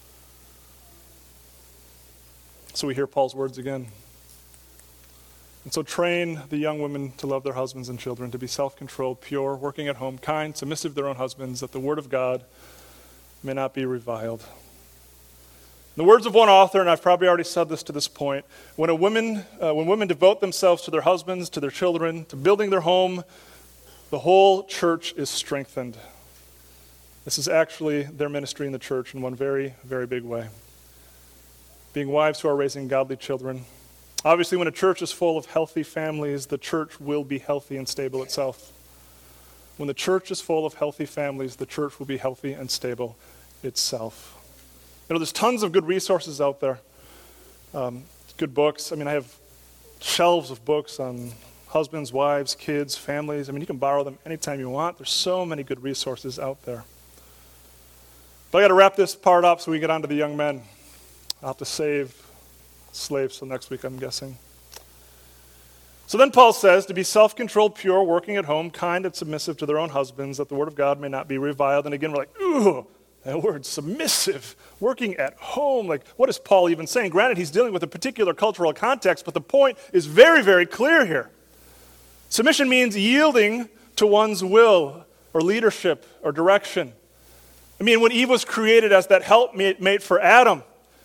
So we hear Paul's words again. And so train the young women to love their husbands and children, to be self-controlled, pure, working at home, kind, submissive to their own husbands, that the word of God may not be reviled. In the words of one author, and I've probably already said this to this point, when a woman, uh, when women devote themselves to their husbands, to their children, to building their home, the whole church is strengthened. This is actually their ministry in the church in one very, very big way. Being wives who are raising godly children. Obviously, when a church is full of healthy families, the church will be healthy and stable itself. When the church is full of healthy families, the church will be healthy and stable itself. You know, there's tons of good resources out there. Um, good books. I mean, I have shelves of books on husbands, wives, kids, families. I mean, you can borrow them anytime you want. There's so many good resources out there. But I got to wrap this part up so we get on to the young men. I'll have to save slaves till next week, I'm guessing. So then Paul says, to be self-controlled, pure, working at home, kind and submissive to their own husbands, that the word of God may not be reviled. And again, we're like, ooh, that word, submissive, working at home. Like, what is Paul even saying? Granted, he's dealing with a particular cultural context, but the point is very, very clear here. Submission means yielding to one's will or leadership or direction. I mean, when Eve was created as that helpmate for Adam,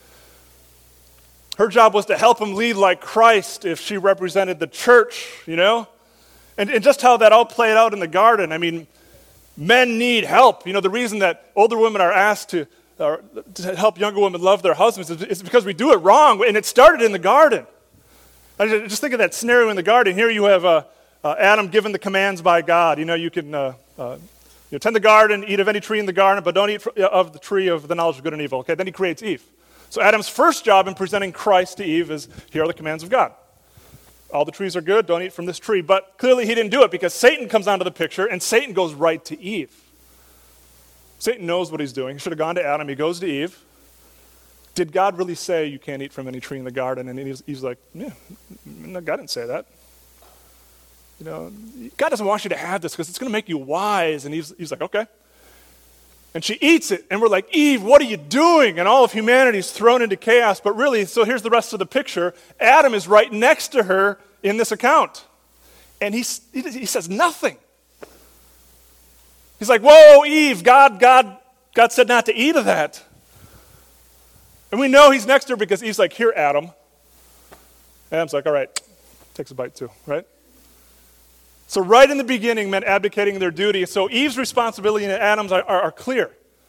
her job was to help him lead like Christ if she represented the church, you know? And, and just how that all played out in the garden. I mean, men need help. You know, the reason that older women are asked to, uh, to help younger women love their husbands is, is because we do it wrong, and it started in the garden. I just, just think of that scenario in the garden. Here you have uh, uh, Adam given the commands by God. You know, you can uh, uh, you know, tend the garden, eat of any tree in the garden, but don't eat of the tree of the knowledge of good and evil. Okay, then he creates Eve. So Adam's first job in presenting Christ to Eve is, here are the commands of God. All the trees are good, don't eat from this tree. But clearly he didn't do it because Satan comes onto the picture and Satan goes right to Eve. Satan knows what he's doing. He should have gone to Adam. He goes to Eve. Did God really say you can't eat from any tree in the garden? And he's, he's like, yeah, no, God didn't say that. You know, God doesn't want you to have this because it's going to make you wise. And he's, he's like, okay. And she eats it, and we're like, Eve, what are you doing? And all of humanity is thrown into chaos. But really, so here's the rest of the picture. Adam is right next to her in this account. And he, he says nothing. He's like, whoa, Eve, God, God, God said not to eat of that. And we know he's next to her because Eve's like, here, Adam. Adam's like, all right, takes a bite too, right? So right in the beginning meant abdicating their duty. So Eve's responsibility and Adam's are, are, are clear.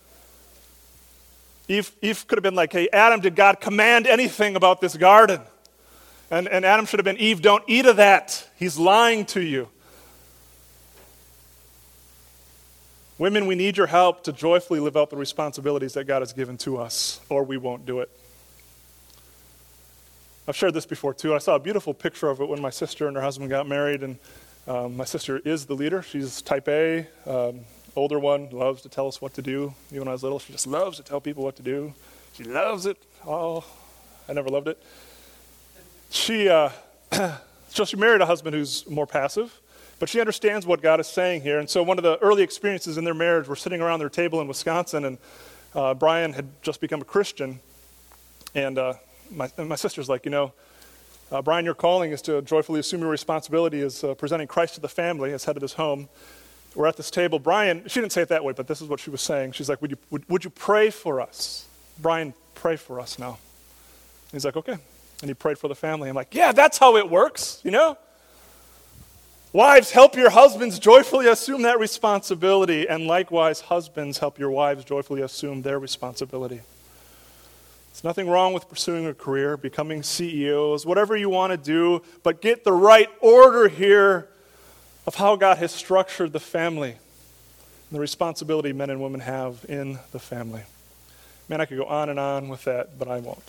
Eve, Eve could have been like, hey, Adam, did God command anything about this garden? And, and Adam should have been, Eve, don't eat of that. He's lying to you. Women, we need your help to joyfully live out the responsibilities that God has given to us, or we won't do it. I've shared this before too. I saw a beautiful picture of it when my sister and her husband got married, and Um, my sister is the leader. She's type A, um, older one, loves to tell us what to do. Even when I was little, she just loves to tell people what to do. She loves it. Oh, I never loved it. She, uh, so she married a husband who's more passive, but she understands what God is saying here. And so one of the early experiences in their marriage, we're sitting around their table in Wisconsin, and uh, Brian had just become a Christian. And uh, my, and my sister's like, you know, Uh, Brian, your calling is to joyfully assume your responsibility as uh, presenting Christ to the family as head of his home. We're at this table. Brian, she didn't say it that way, but this is what she was saying. She's like, would you, would, would you pray for us? Brian, pray for us now. And he's like, okay. And he prayed for the family. I'm like, yeah, that's how it works, you know? Wives, help your husbands joyfully assume that responsibility. And likewise, husbands, help your wives joyfully assume their responsibility. There's nothing wrong with pursuing a career, becoming C E Os, whatever you want to do, but get the right order here of how God has structured the family and the responsibility men and women have in the family. Man, I could go on and on with that, but I won't.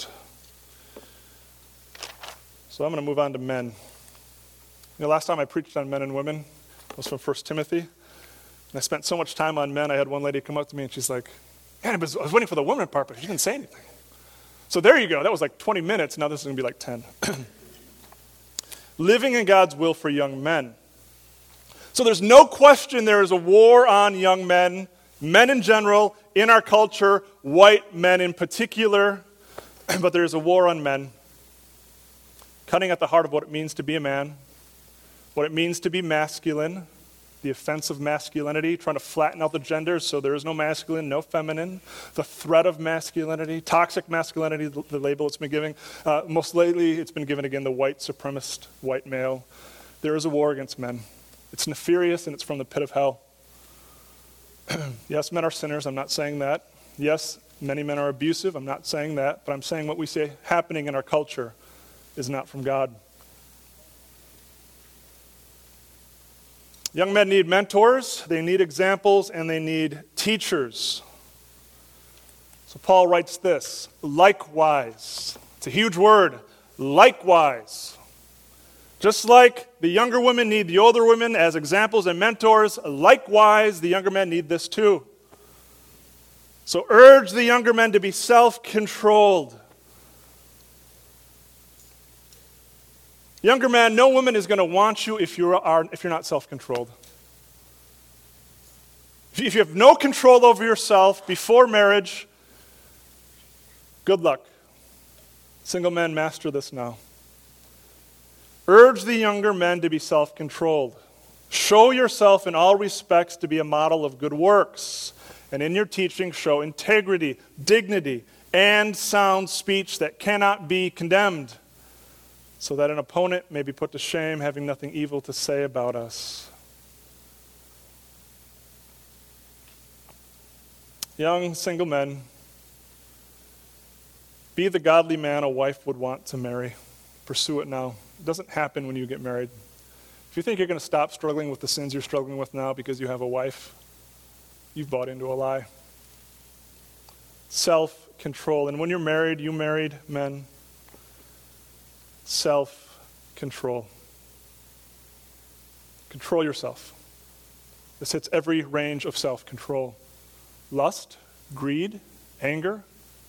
So I'm going to move on to men. You know, last time I preached on men and women was from First Timothy. And I spent so much time on men, I had one lady come up to me and she's like, man, I was, I was waiting for the women part, but she didn't say anything. So there you go. That was like twenty minutes. Now this is going to be like ten. Living in God's will for young men. So there's no question there is a war on young men, men in general, in our culture, white men in particular, but there is a war on men, cutting at the heart of what it means to be a man, what it means to be masculine, the offense of masculinity, trying to flatten out the genders so there is no masculine, no feminine, the threat of masculinity, toxic masculinity, the, the label it's been giving. Uh, most lately, it's been given again the white supremacist, white male. There is a war against men. It's nefarious and it's from the pit of hell. Yes, men are sinners. I'm not saying that. Yes, many men are abusive. I'm not saying that. But I'm saying what we see happening in our culture is not from God. Young men need mentors, they need examples, and they need teachers. So Paul writes this, likewise. It's a huge word, likewise. Just like the younger women need the older women as examples and mentors, likewise the younger men need this too. So urge the younger men to be self-controlled. Younger man, no woman is going to want you if you are if you're not self-controlled. If you have no control over yourself before marriage, good luck. Single men, master this now. Urge the younger men to be self-controlled. Show yourself in all respects to be a model of good works. And in your teaching, show integrity, dignity, and sound speech that cannot be condemned, so that an opponent may be put to shame, having nothing evil to say about us. Young single men, be the godly man a wife would want to marry. Pursue it now. It doesn't happen when you get married. If you think you're going to stop struggling with the sins you're struggling with now because you have a wife, you've bought into a lie. Self-control. And when you're married, you married men, self-control. Control yourself. This hits every range of self-control. Lust, greed, anger.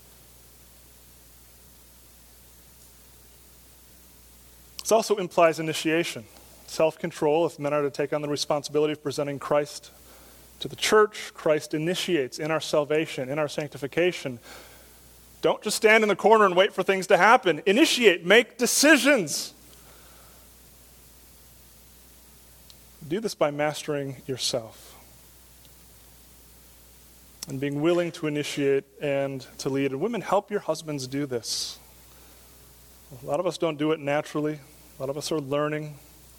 This also implies initiation. Self-control, if men are to take on the responsibility of presenting Christ to the church, Christ initiates in our salvation, in our sanctification. Don't just stand in the corner and wait for things to happen. Initiate, make decisions. Do this by mastering yourself and being willing to initiate and to lead. And women, help your husbands do this. A lot of us don't do it naturally. A lot of us are learning.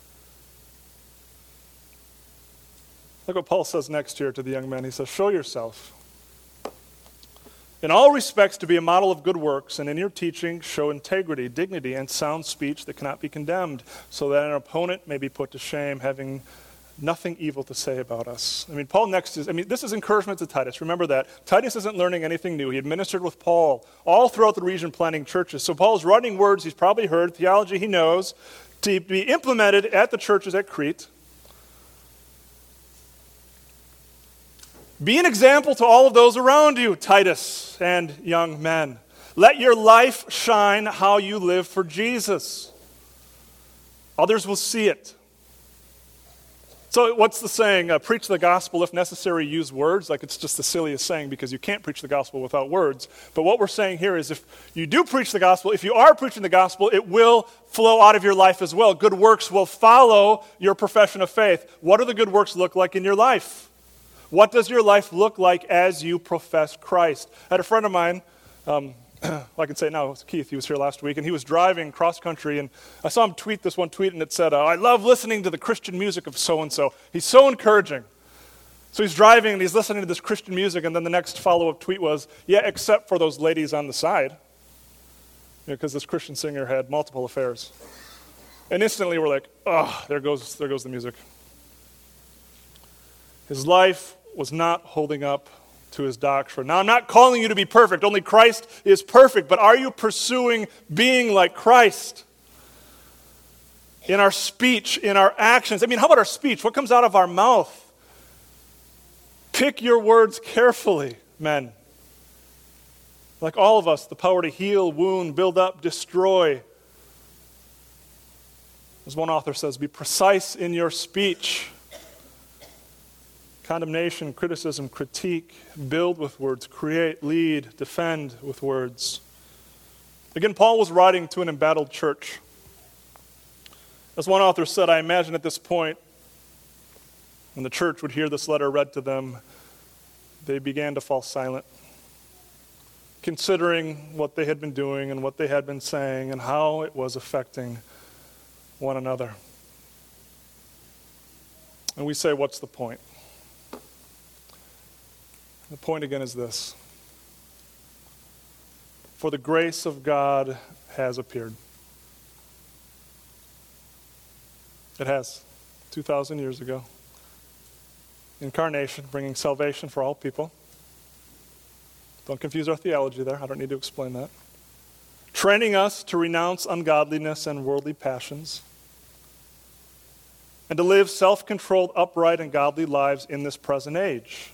Look what Paul says next here to the young men. He says, show yourself in all respects to be a model of good works, and in your teaching show integrity, dignity, and sound speech that cannot be condemned, so that an opponent may be put to shame, having nothing evil to say about us. I mean, Paul next is, I mean, this is encouragement to Titus. Remember that. Titus isn't learning anything new. He had ministered with Paul all throughout the region planting churches. So Paul's writing words he's probably heard, theology he knows, to be implemented at the churches at Crete. Be an example to all of those around you, Titus and young men. Let your life shine how you live for Jesus. Others will see it. So what's the saying? Uh, preach the gospel, if necessary, use words. Like, it's just the silliest saying because you can't preach the gospel without words. But what we're saying here is if you do preach the gospel, if you are preaching the gospel, it will flow out of your life as well. Good works will follow your profession of faith. What do the good works look like in your life? What does your life look like as you profess Christ? I had a friend of mine, um, well, I can say now, it was Keith, he was here last week, and he was driving cross country, and I saw him tweet this one tweet, and it said, uh, I love listening to the Christian music of so-and-so. He's so encouraging. So he's driving, and he's listening to this Christian music, and then the next follow-up tweet was, yeah, except for those ladies on the side, because you know, this Christian singer had multiple affairs. And instantly we're like, oh, there goes, there goes the music. His life was not holding up to his doctrine. Now, I'm not calling you to be perfect. Only Christ is perfect. But are you pursuing being like Christ? In our speech, in our actions. I mean, how about our speech? What comes out of our mouth? Pick your words carefully, men. Like all of us, the power to heal, wound, build up, destroy. As one author says, be precise in your speech. Condemnation, criticism, critique, build with words, create, lead, defend with words. Again, Paul was writing to an embattled church. As one author said, I imagine at this point, when the church would hear this letter read to them, they began to fall silent, considering what they had been doing and what they had been saying and how it was affecting one another. And we say, what's the point? The point again is this. For the grace of God has appeared. It has, two thousand years ago. Incarnation, bringing salvation for all people. Don't confuse our theology there. I don't need to explain that. Training us to renounce ungodliness and worldly passions, and to live self-controlled, upright, and godly lives in this present age.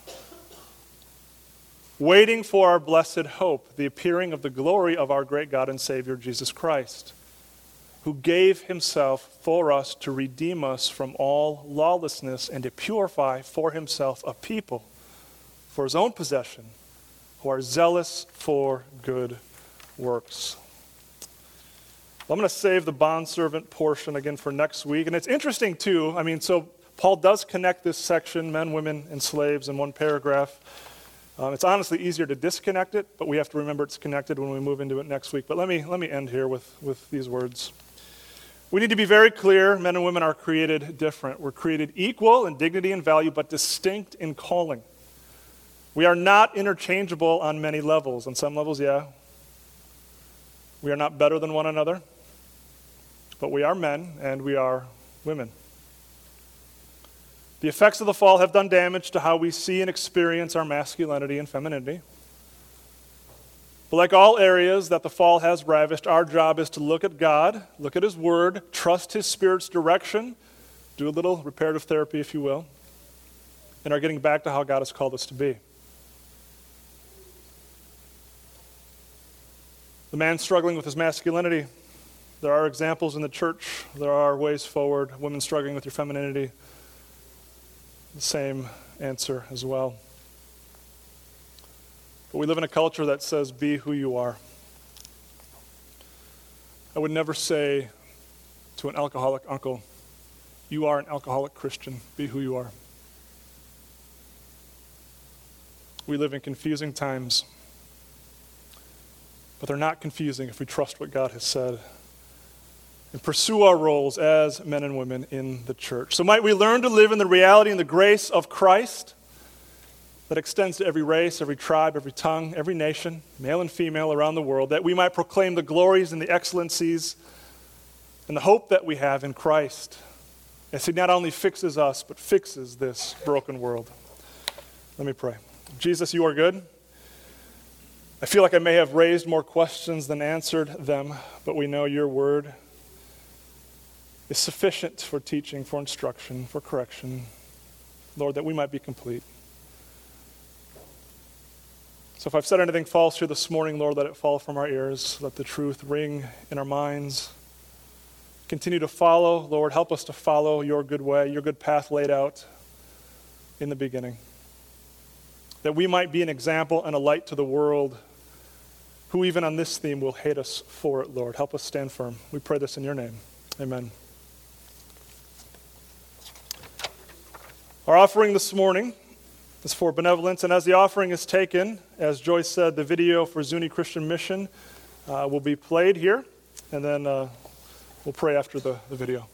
Waiting for our blessed hope, the appearing of the glory of our great God and Savior, Jesus Christ, who gave himself for us to redeem us from all lawlessness and to purify for himself a people for his own possession who are zealous for good works. Well, I'm going to save the bondservant portion again for next week. And it's interesting, too. I mean, so Paul does connect this section, men, women, and slaves, in one paragraph. Um, it's honestly easier to disconnect it, but we have to remember it's connected when we move into it next week. But let me let me end here with, with these words. We need to be very clear, men and women are created different. We're created equal in dignity and value, but distinct in calling. We are not interchangeable on many levels. On some levels, yeah. We are not better than one another, but we are men and we are women. The effects of the fall have done damage to how we see and experience our masculinity and femininity. But like all areas that the fall has ravished, our job is to look at God, look at his word, trust his Spirit's direction, do a little reparative therapy, if you will, and are getting back to how God has called us to be. The man struggling with his masculinity, there are examples in the church, there are ways forward. Women struggling with your femininity, the same answer as well. But we live in a culture that says, be who you are. I would never say to an alcoholic uncle, you are an alcoholic Christian, be who you are. We live in confusing times, but they're not confusing if we trust what God has said and pursue our roles as men and women in the church. So might we learn to live in the reality and the grace of Christ that extends to every race, every tribe, every tongue, every nation, male and female around the world, that we might proclaim the glories and the excellencies and the hope that we have in Christ as he not only fixes us, but fixes this broken world. Let me pray. Jesus, you are good. I feel like I may have raised more questions than answered them, but we know your word is sufficient for teaching, for instruction, for correction. Lord, that we might be complete. So if I've said anything false here this morning, Lord, let it fall from our ears. Let the truth ring in our minds. Continue to follow. Lord, help us to follow your good way, your good path laid out in the beginning. That we might be an example and a light to the world who even on this theme will hate us for it, Lord. Help us stand firm. We pray this in your name. Amen. Our offering this morning is for benevolence, and as the offering is taken, as Joyce said, the video for Zuni Christian Mission uh, will be played here, and then uh, we'll pray after the, the video.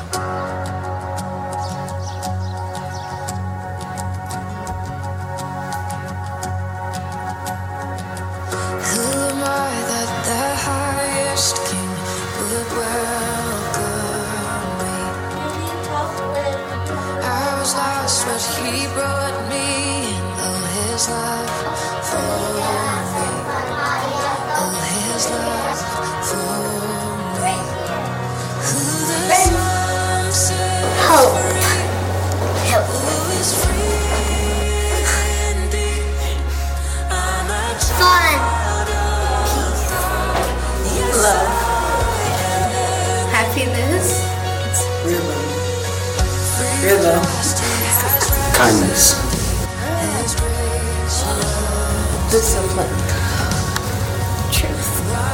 Kindness. Discipline. Truth.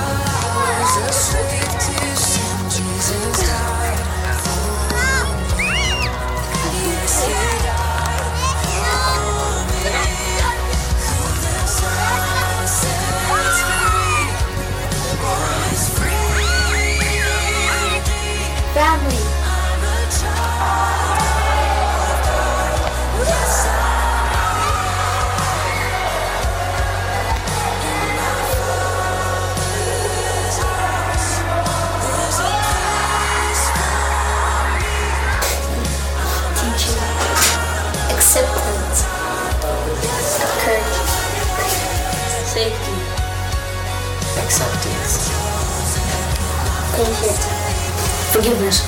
Family. Acceptance, encouragement, safety, acceptance, patience, forgiveness.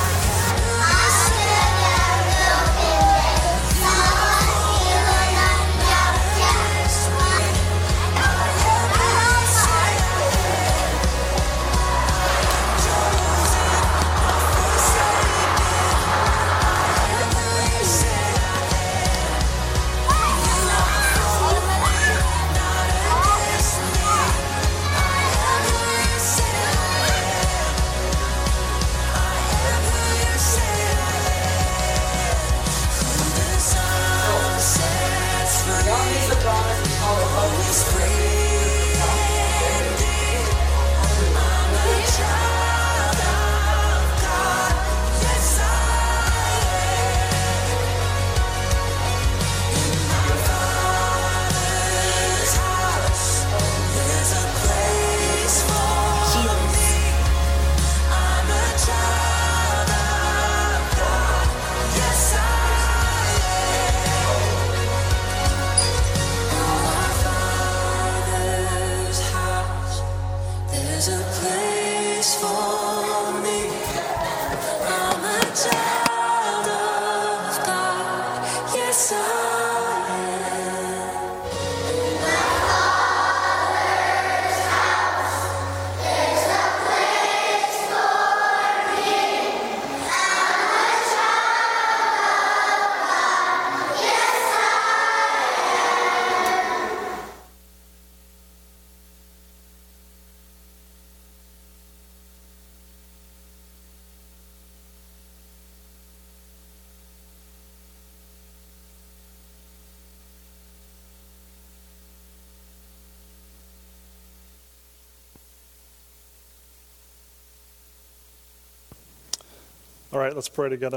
All right, let's pray together.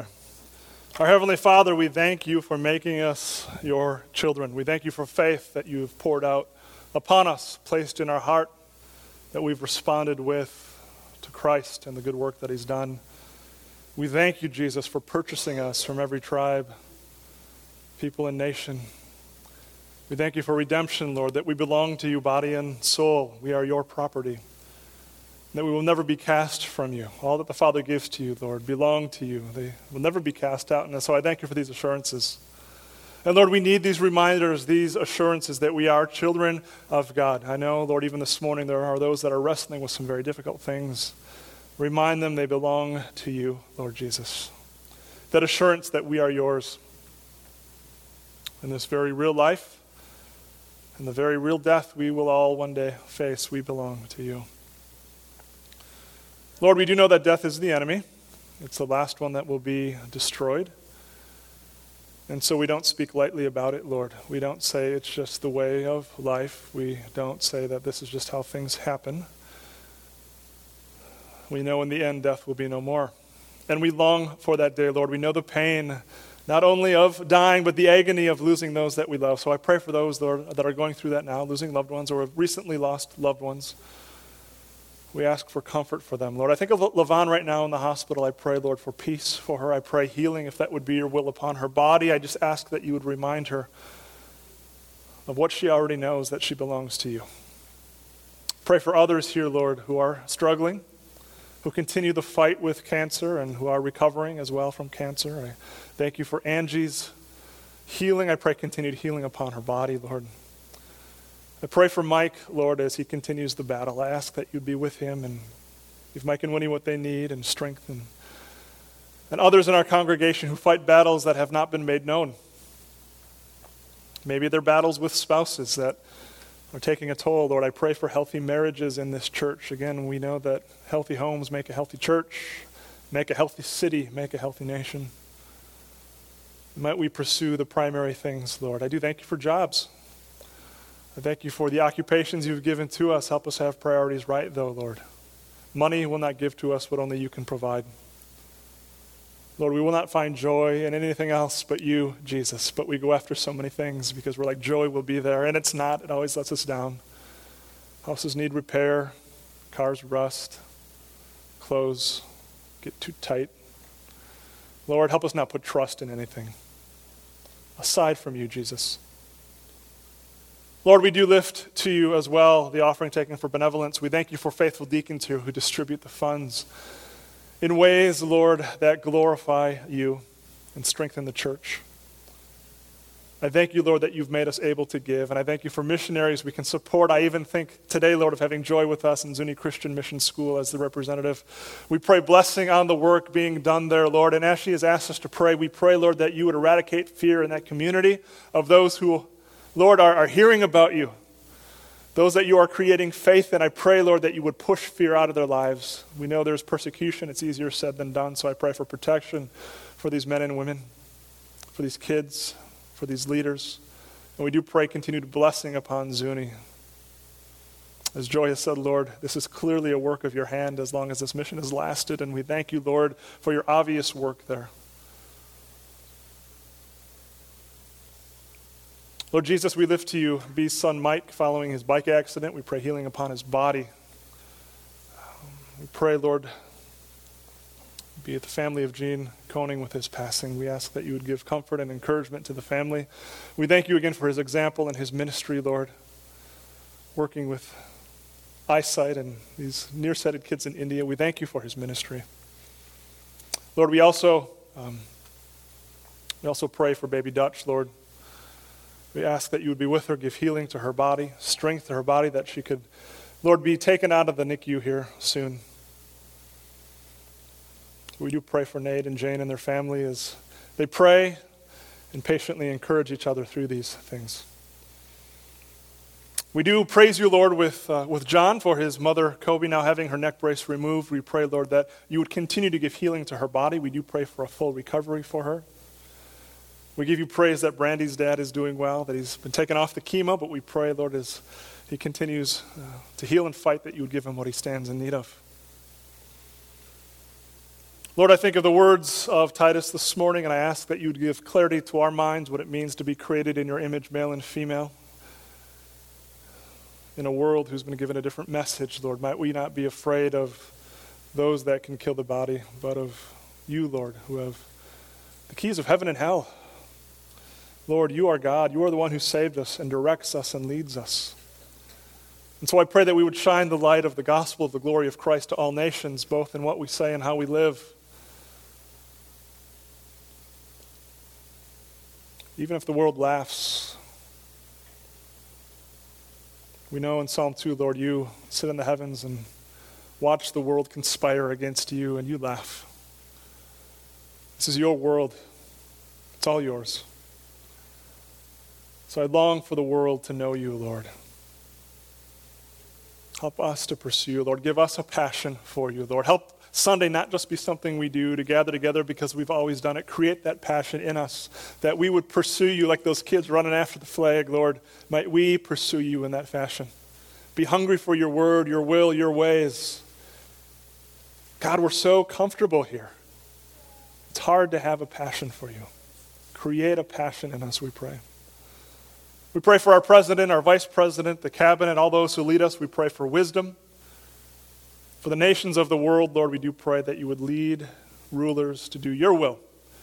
Our Heavenly Father, we thank you for making us your children. We thank you for faith that you've poured out upon us, placed in our heart, that we've responded with to Christ and the good work that he's done. We thank you, Jesus, for purchasing us from every tribe, people, and nation. We thank you for redemption, Lord, that we belong to you, body and soul. We are your property. That we will never be cast from you. All that the Father gives to you, Lord, belong to you. They will never be cast out. And so I thank you for these assurances. And Lord, we need these reminders, these assurances that we are children of God. I know, Lord, even this morning there are those that are wrestling with some very difficult things. Remind them they belong to you, Lord Jesus. That assurance that we are yours. In this very real life, and the very real death we will all one day face, we belong to you. Lord, we do know that death is the enemy. It's the last one that will be destroyed. And so we don't speak lightly about it, Lord. We don't say it's just the way of life. We don't say that this is just how things happen. We know in the end death will be no more. And we long for that day, Lord. We know the pain, not only of dying, but the agony of losing those that we love. So I pray for those, Lord, that are going through that now, losing loved ones or have recently lost loved ones. We ask for comfort for them, Lord. I think of LaVon right now in the hospital. I pray, Lord, for peace for her. I pray healing, if that would be your will, upon her body. I just ask that you would remind her of what she already knows, that she belongs to you. Pray for others here, Lord, who are struggling, who continue the fight with cancer and who are recovering as well from cancer. I thank you for Angie's healing. I pray continued healing upon her body, Lord. I pray for Mike, Lord, as he continues the battle. I ask that you'd be with him and give Mike and Winnie what they need and strengthen. And others in our congregation who fight battles that have not been made known. Maybe they're battles with spouses that are taking a toll. Lord, I pray for healthy marriages in this church. Again, we know that healthy homes make a healthy church, make a healthy city, make a healthy nation. Might we pursue the primary things, Lord. I do thank you for jobs. I thank you for the occupations you've given to us. Help us have priorities right, though, Lord. Money will not give to us what only you can provide. Lord, we will not find joy in anything else but you, Jesus. But we go after so many things because we're like, joy will be there. And it's not. It always lets us down. Houses need repair. Cars rust. Clothes get too tight. Lord, help us not put trust in anything aside from you, Jesus. Lord, we do lift to you as well the offering taken for benevolence. We thank you for faithful deacons here who distribute the funds in ways, Lord, that glorify you and strengthen the church. I thank you, Lord, that you've made us able to give, and I thank you for missionaries we can support. I even think today, Lord, of having Joy with us in Zuni Christian Mission School as the representative. We pray blessing on the work being done there, Lord, and as she has asked us to pray, we pray, Lord, that you would eradicate fear in that community of those who, Lord, are, are hearing about you, those that you are creating faith in. I pray, Lord, that you would push fear out of their lives. We know there's persecution. It's easier said than done, so I pray for protection for these men and women, for these kids, for these leaders. And we do pray continued blessing upon Zuni. As Joy has said, Lord, this is clearly a work of your hand as long as this mission has lasted, and we thank you, Lord, for your obvious work there. Lord Jesus, we lift to you B's son Mike following his bike accident. We pray healing upon his body. We pray, Lord, be it the family of Gene Koning with his passing. We ask that you would give comfort and encouragement to the family. We thank you again for his example and his ministry, Lord, working with eyesight and these nearsighted kids in India. We thank you for his ministry. Lord, we also, um, we also pray for baby Dutch, Lord. We ask that you would be with her, give healing to her body, strength to her body, that she could, Lord, be taken out of the N I C U here soon. We do pray for Nate and Jane and their family as they pray and patiently encourage each other through these things. We do praise you, Lord, with, uh, with John for his mother, Kobe, now having her neck brace removed. We pray, Lord, that you would continue to give healing to her body. We do pray for a full recovery for her. We give you praise that Brandy's dad is doing well, that he's been taken off the chemo, but we pray, Lord, as he continues uh, to heal and fight, that you would give him what he stands in need of. Lord, I think of the words of Titus this morning, and I ask that you would give clarity to our minds what it means to be created in your image, male and female, in a world who's been given a different message, Lord. Might we not be afraid of those that can kill the body, but of you, Lord, who have the keys of heaven and hell. Lord, you are God. You are the one who saved us and directs us and leads us. And so I pray that we would shine the light of the gospel of the glory of Christ to all nations, both in what we say and how we live. Even if the world laughs, we know in Psalm two, Lord, you sit in the heavens and watch the world conspire against you, and you laugh. This is your world. It's all yours. So I long for the world to know you, Lord. Help us to pursue you, Lord. Give us a passion for you, Lord. Help Sunday not just be something we do to gather together because we've always done it. Create that passion in us, that we would pursue you like those kids running after the flag, Lord. Might we pursue you in that fashion. Be hungry for your word, your will, your ways. God, we're so comfortable here. hard to have a passion for you. Create a passion in us, we pray. We pray for our president, our vice president, the cabinet, all those who lead us. We pray for wisdom. For the nations of the world, Lord, we do pray that you would lead rulers to do your will.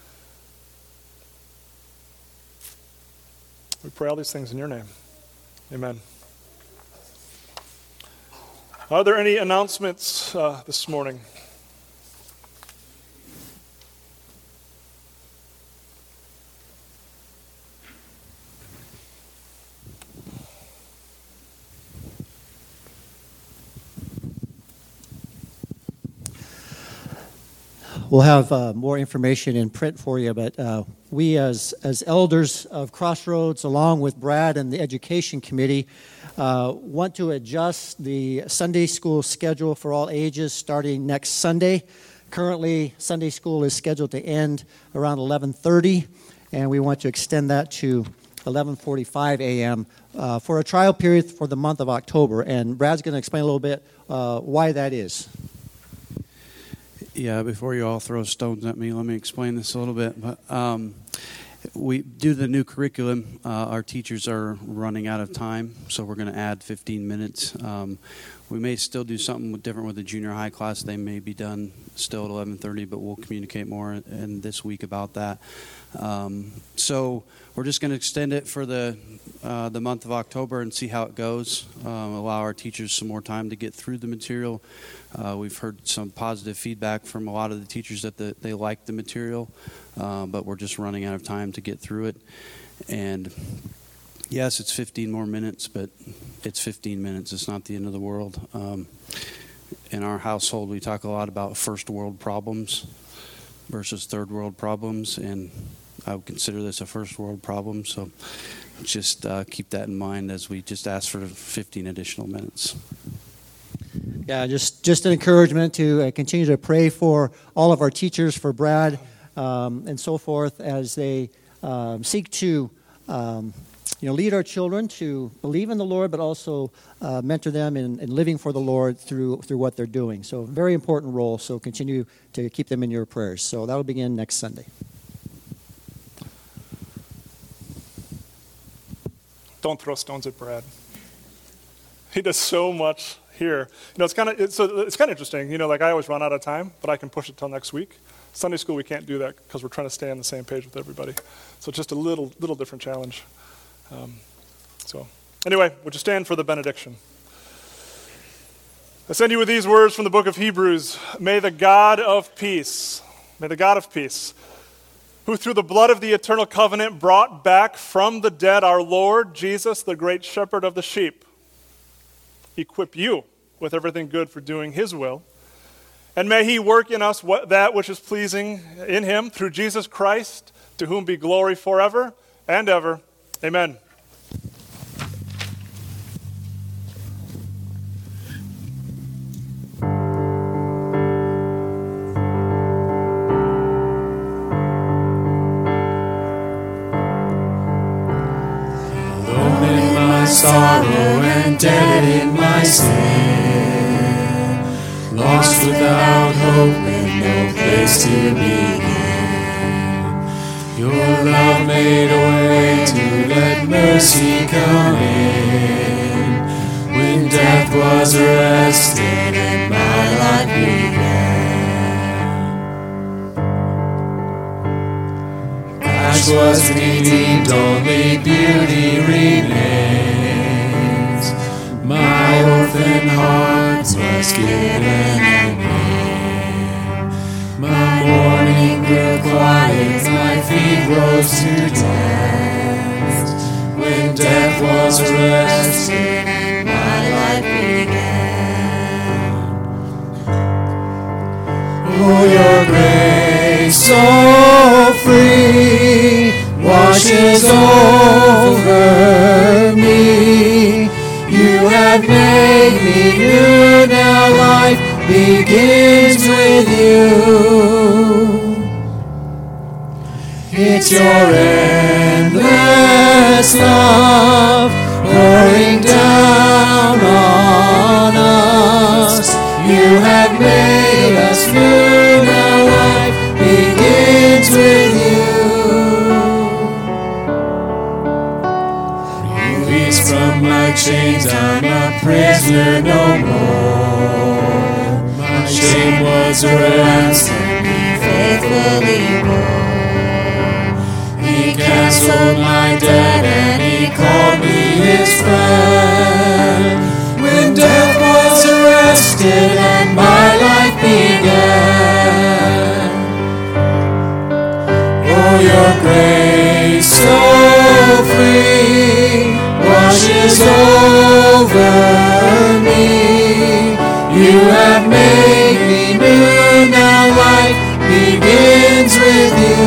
We pray all these things in your name. Amen. Are there any announcements uh, this morning? We'll have uh, more information in print for you, but uh, we as, as elders of Crossroads, along with Brad and the Education Committee, uh, want to adjust the Sunday school schedule for all ages starting next Sunday. Currently, Sunday school is scheduled to end around eleven thirty, and we want to extend that to eleven forty-five a.m. Uh, for a trial period for the month of October. And Brad's going to explain a little bit uh, why that is. Yeah, before you all throw stones at me, let me explain this a little bit. But um, we due to the new curriculum, uh, our teachers are running out of time, so we're going to add fifteen minutes. Um, we may still do something different with the junior high class. They may be done still at eleven thirty, but we'll communicate more in this week about that. Um, so we're just going to extend it for the uh, the month of October and see how it goes. Um, allow our teachers some more time to get through the material. Uh, we've heard some positive feedback from a lot of the teachers that the, they like the material, uh, but we're just running out of time to get through it. And yes, it's fifteen more minutes, but it's fifteen minutes. It's not the end of the world. Um, in our household, we talk a lot about first world problems versus third world problems, and I would consider this a first world problem. So just uh, keep that in mind as we just ask for fifteen additional minutes. Yeah, just, just an encouragement to uh, continue to pray for all of our teachers, for Brad, um, and so forth, as they um, seek to um, you know, lead our children to believe in the Lord, but also uh, mentor them in, in living for the Lord through through what they're doing. So very important role, so continue to keep them in your prayers. So that will begin next Sunday. Don't throw stones at Brad. He does so much here. You know, it's kind of it's, so it's kind of interesting. You know, like I always run out of time, but I can push it till next week. Sunday school, we can't do that because we're trying to stay on the same page with everybody. So it's just a little little different challenge. Um, so anyway, would you stand for the benediction? I send you with these words from the book of Hebrews. May the God of peace, may the God of peace, who through the blood of the eternal covenant brought back from the dead our Lord Jesus, the great shepherd of the sheep, equip you with everything good for doing his will. And may he work in us what, that which is pleasing in him through Jesus Christ, to whom be glory forever and ever. Amen. Alone in my sorrow and dead in my sin, lost without hope and no place to begin. Your love made a way to let mercy come in. When death was arrested and my life began. Ash was redeemed, only beauty remains. My orphan heart was given and made. My mourning grew quiet, my feet rose to dance. When death was arrested and my life began. Oh, your grace so free washes over me. You have made me new, now life begins with you. It's your endless love pouring down on us. You have made us new, now life begins prisoner no more. My shame was a ransom he faithfully bore. He canceled my debt and he called me his friend. When death was arrested and my life began. Oh, your grace so free washes over me. You have made me new, now life begins with you.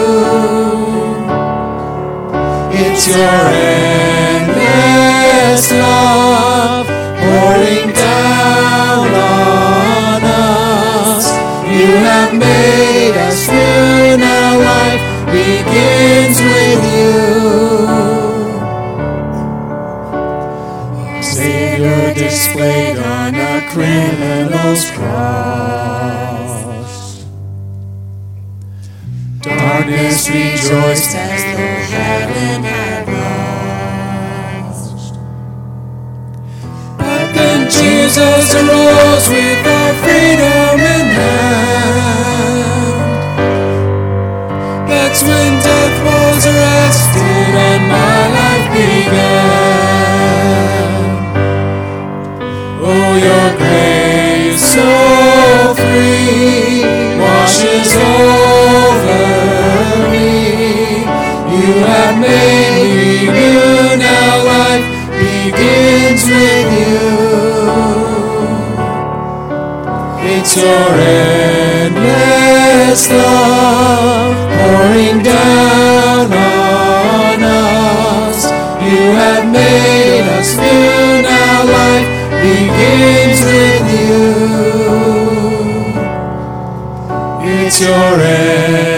It's your endless love pouring down on us. You have made us new, now life begins with you. Savior displayed on a criminal's cross. Darkness rejoiced as though heaven had lost. But then Jesus arose with our freedom in hand. That's when death was arrested and my life began. Oh, your grace so free washes over me. You have made me new, now life begins with you. It's your endless love pouring down on us. You have made us new, now life begins with you. It's your end.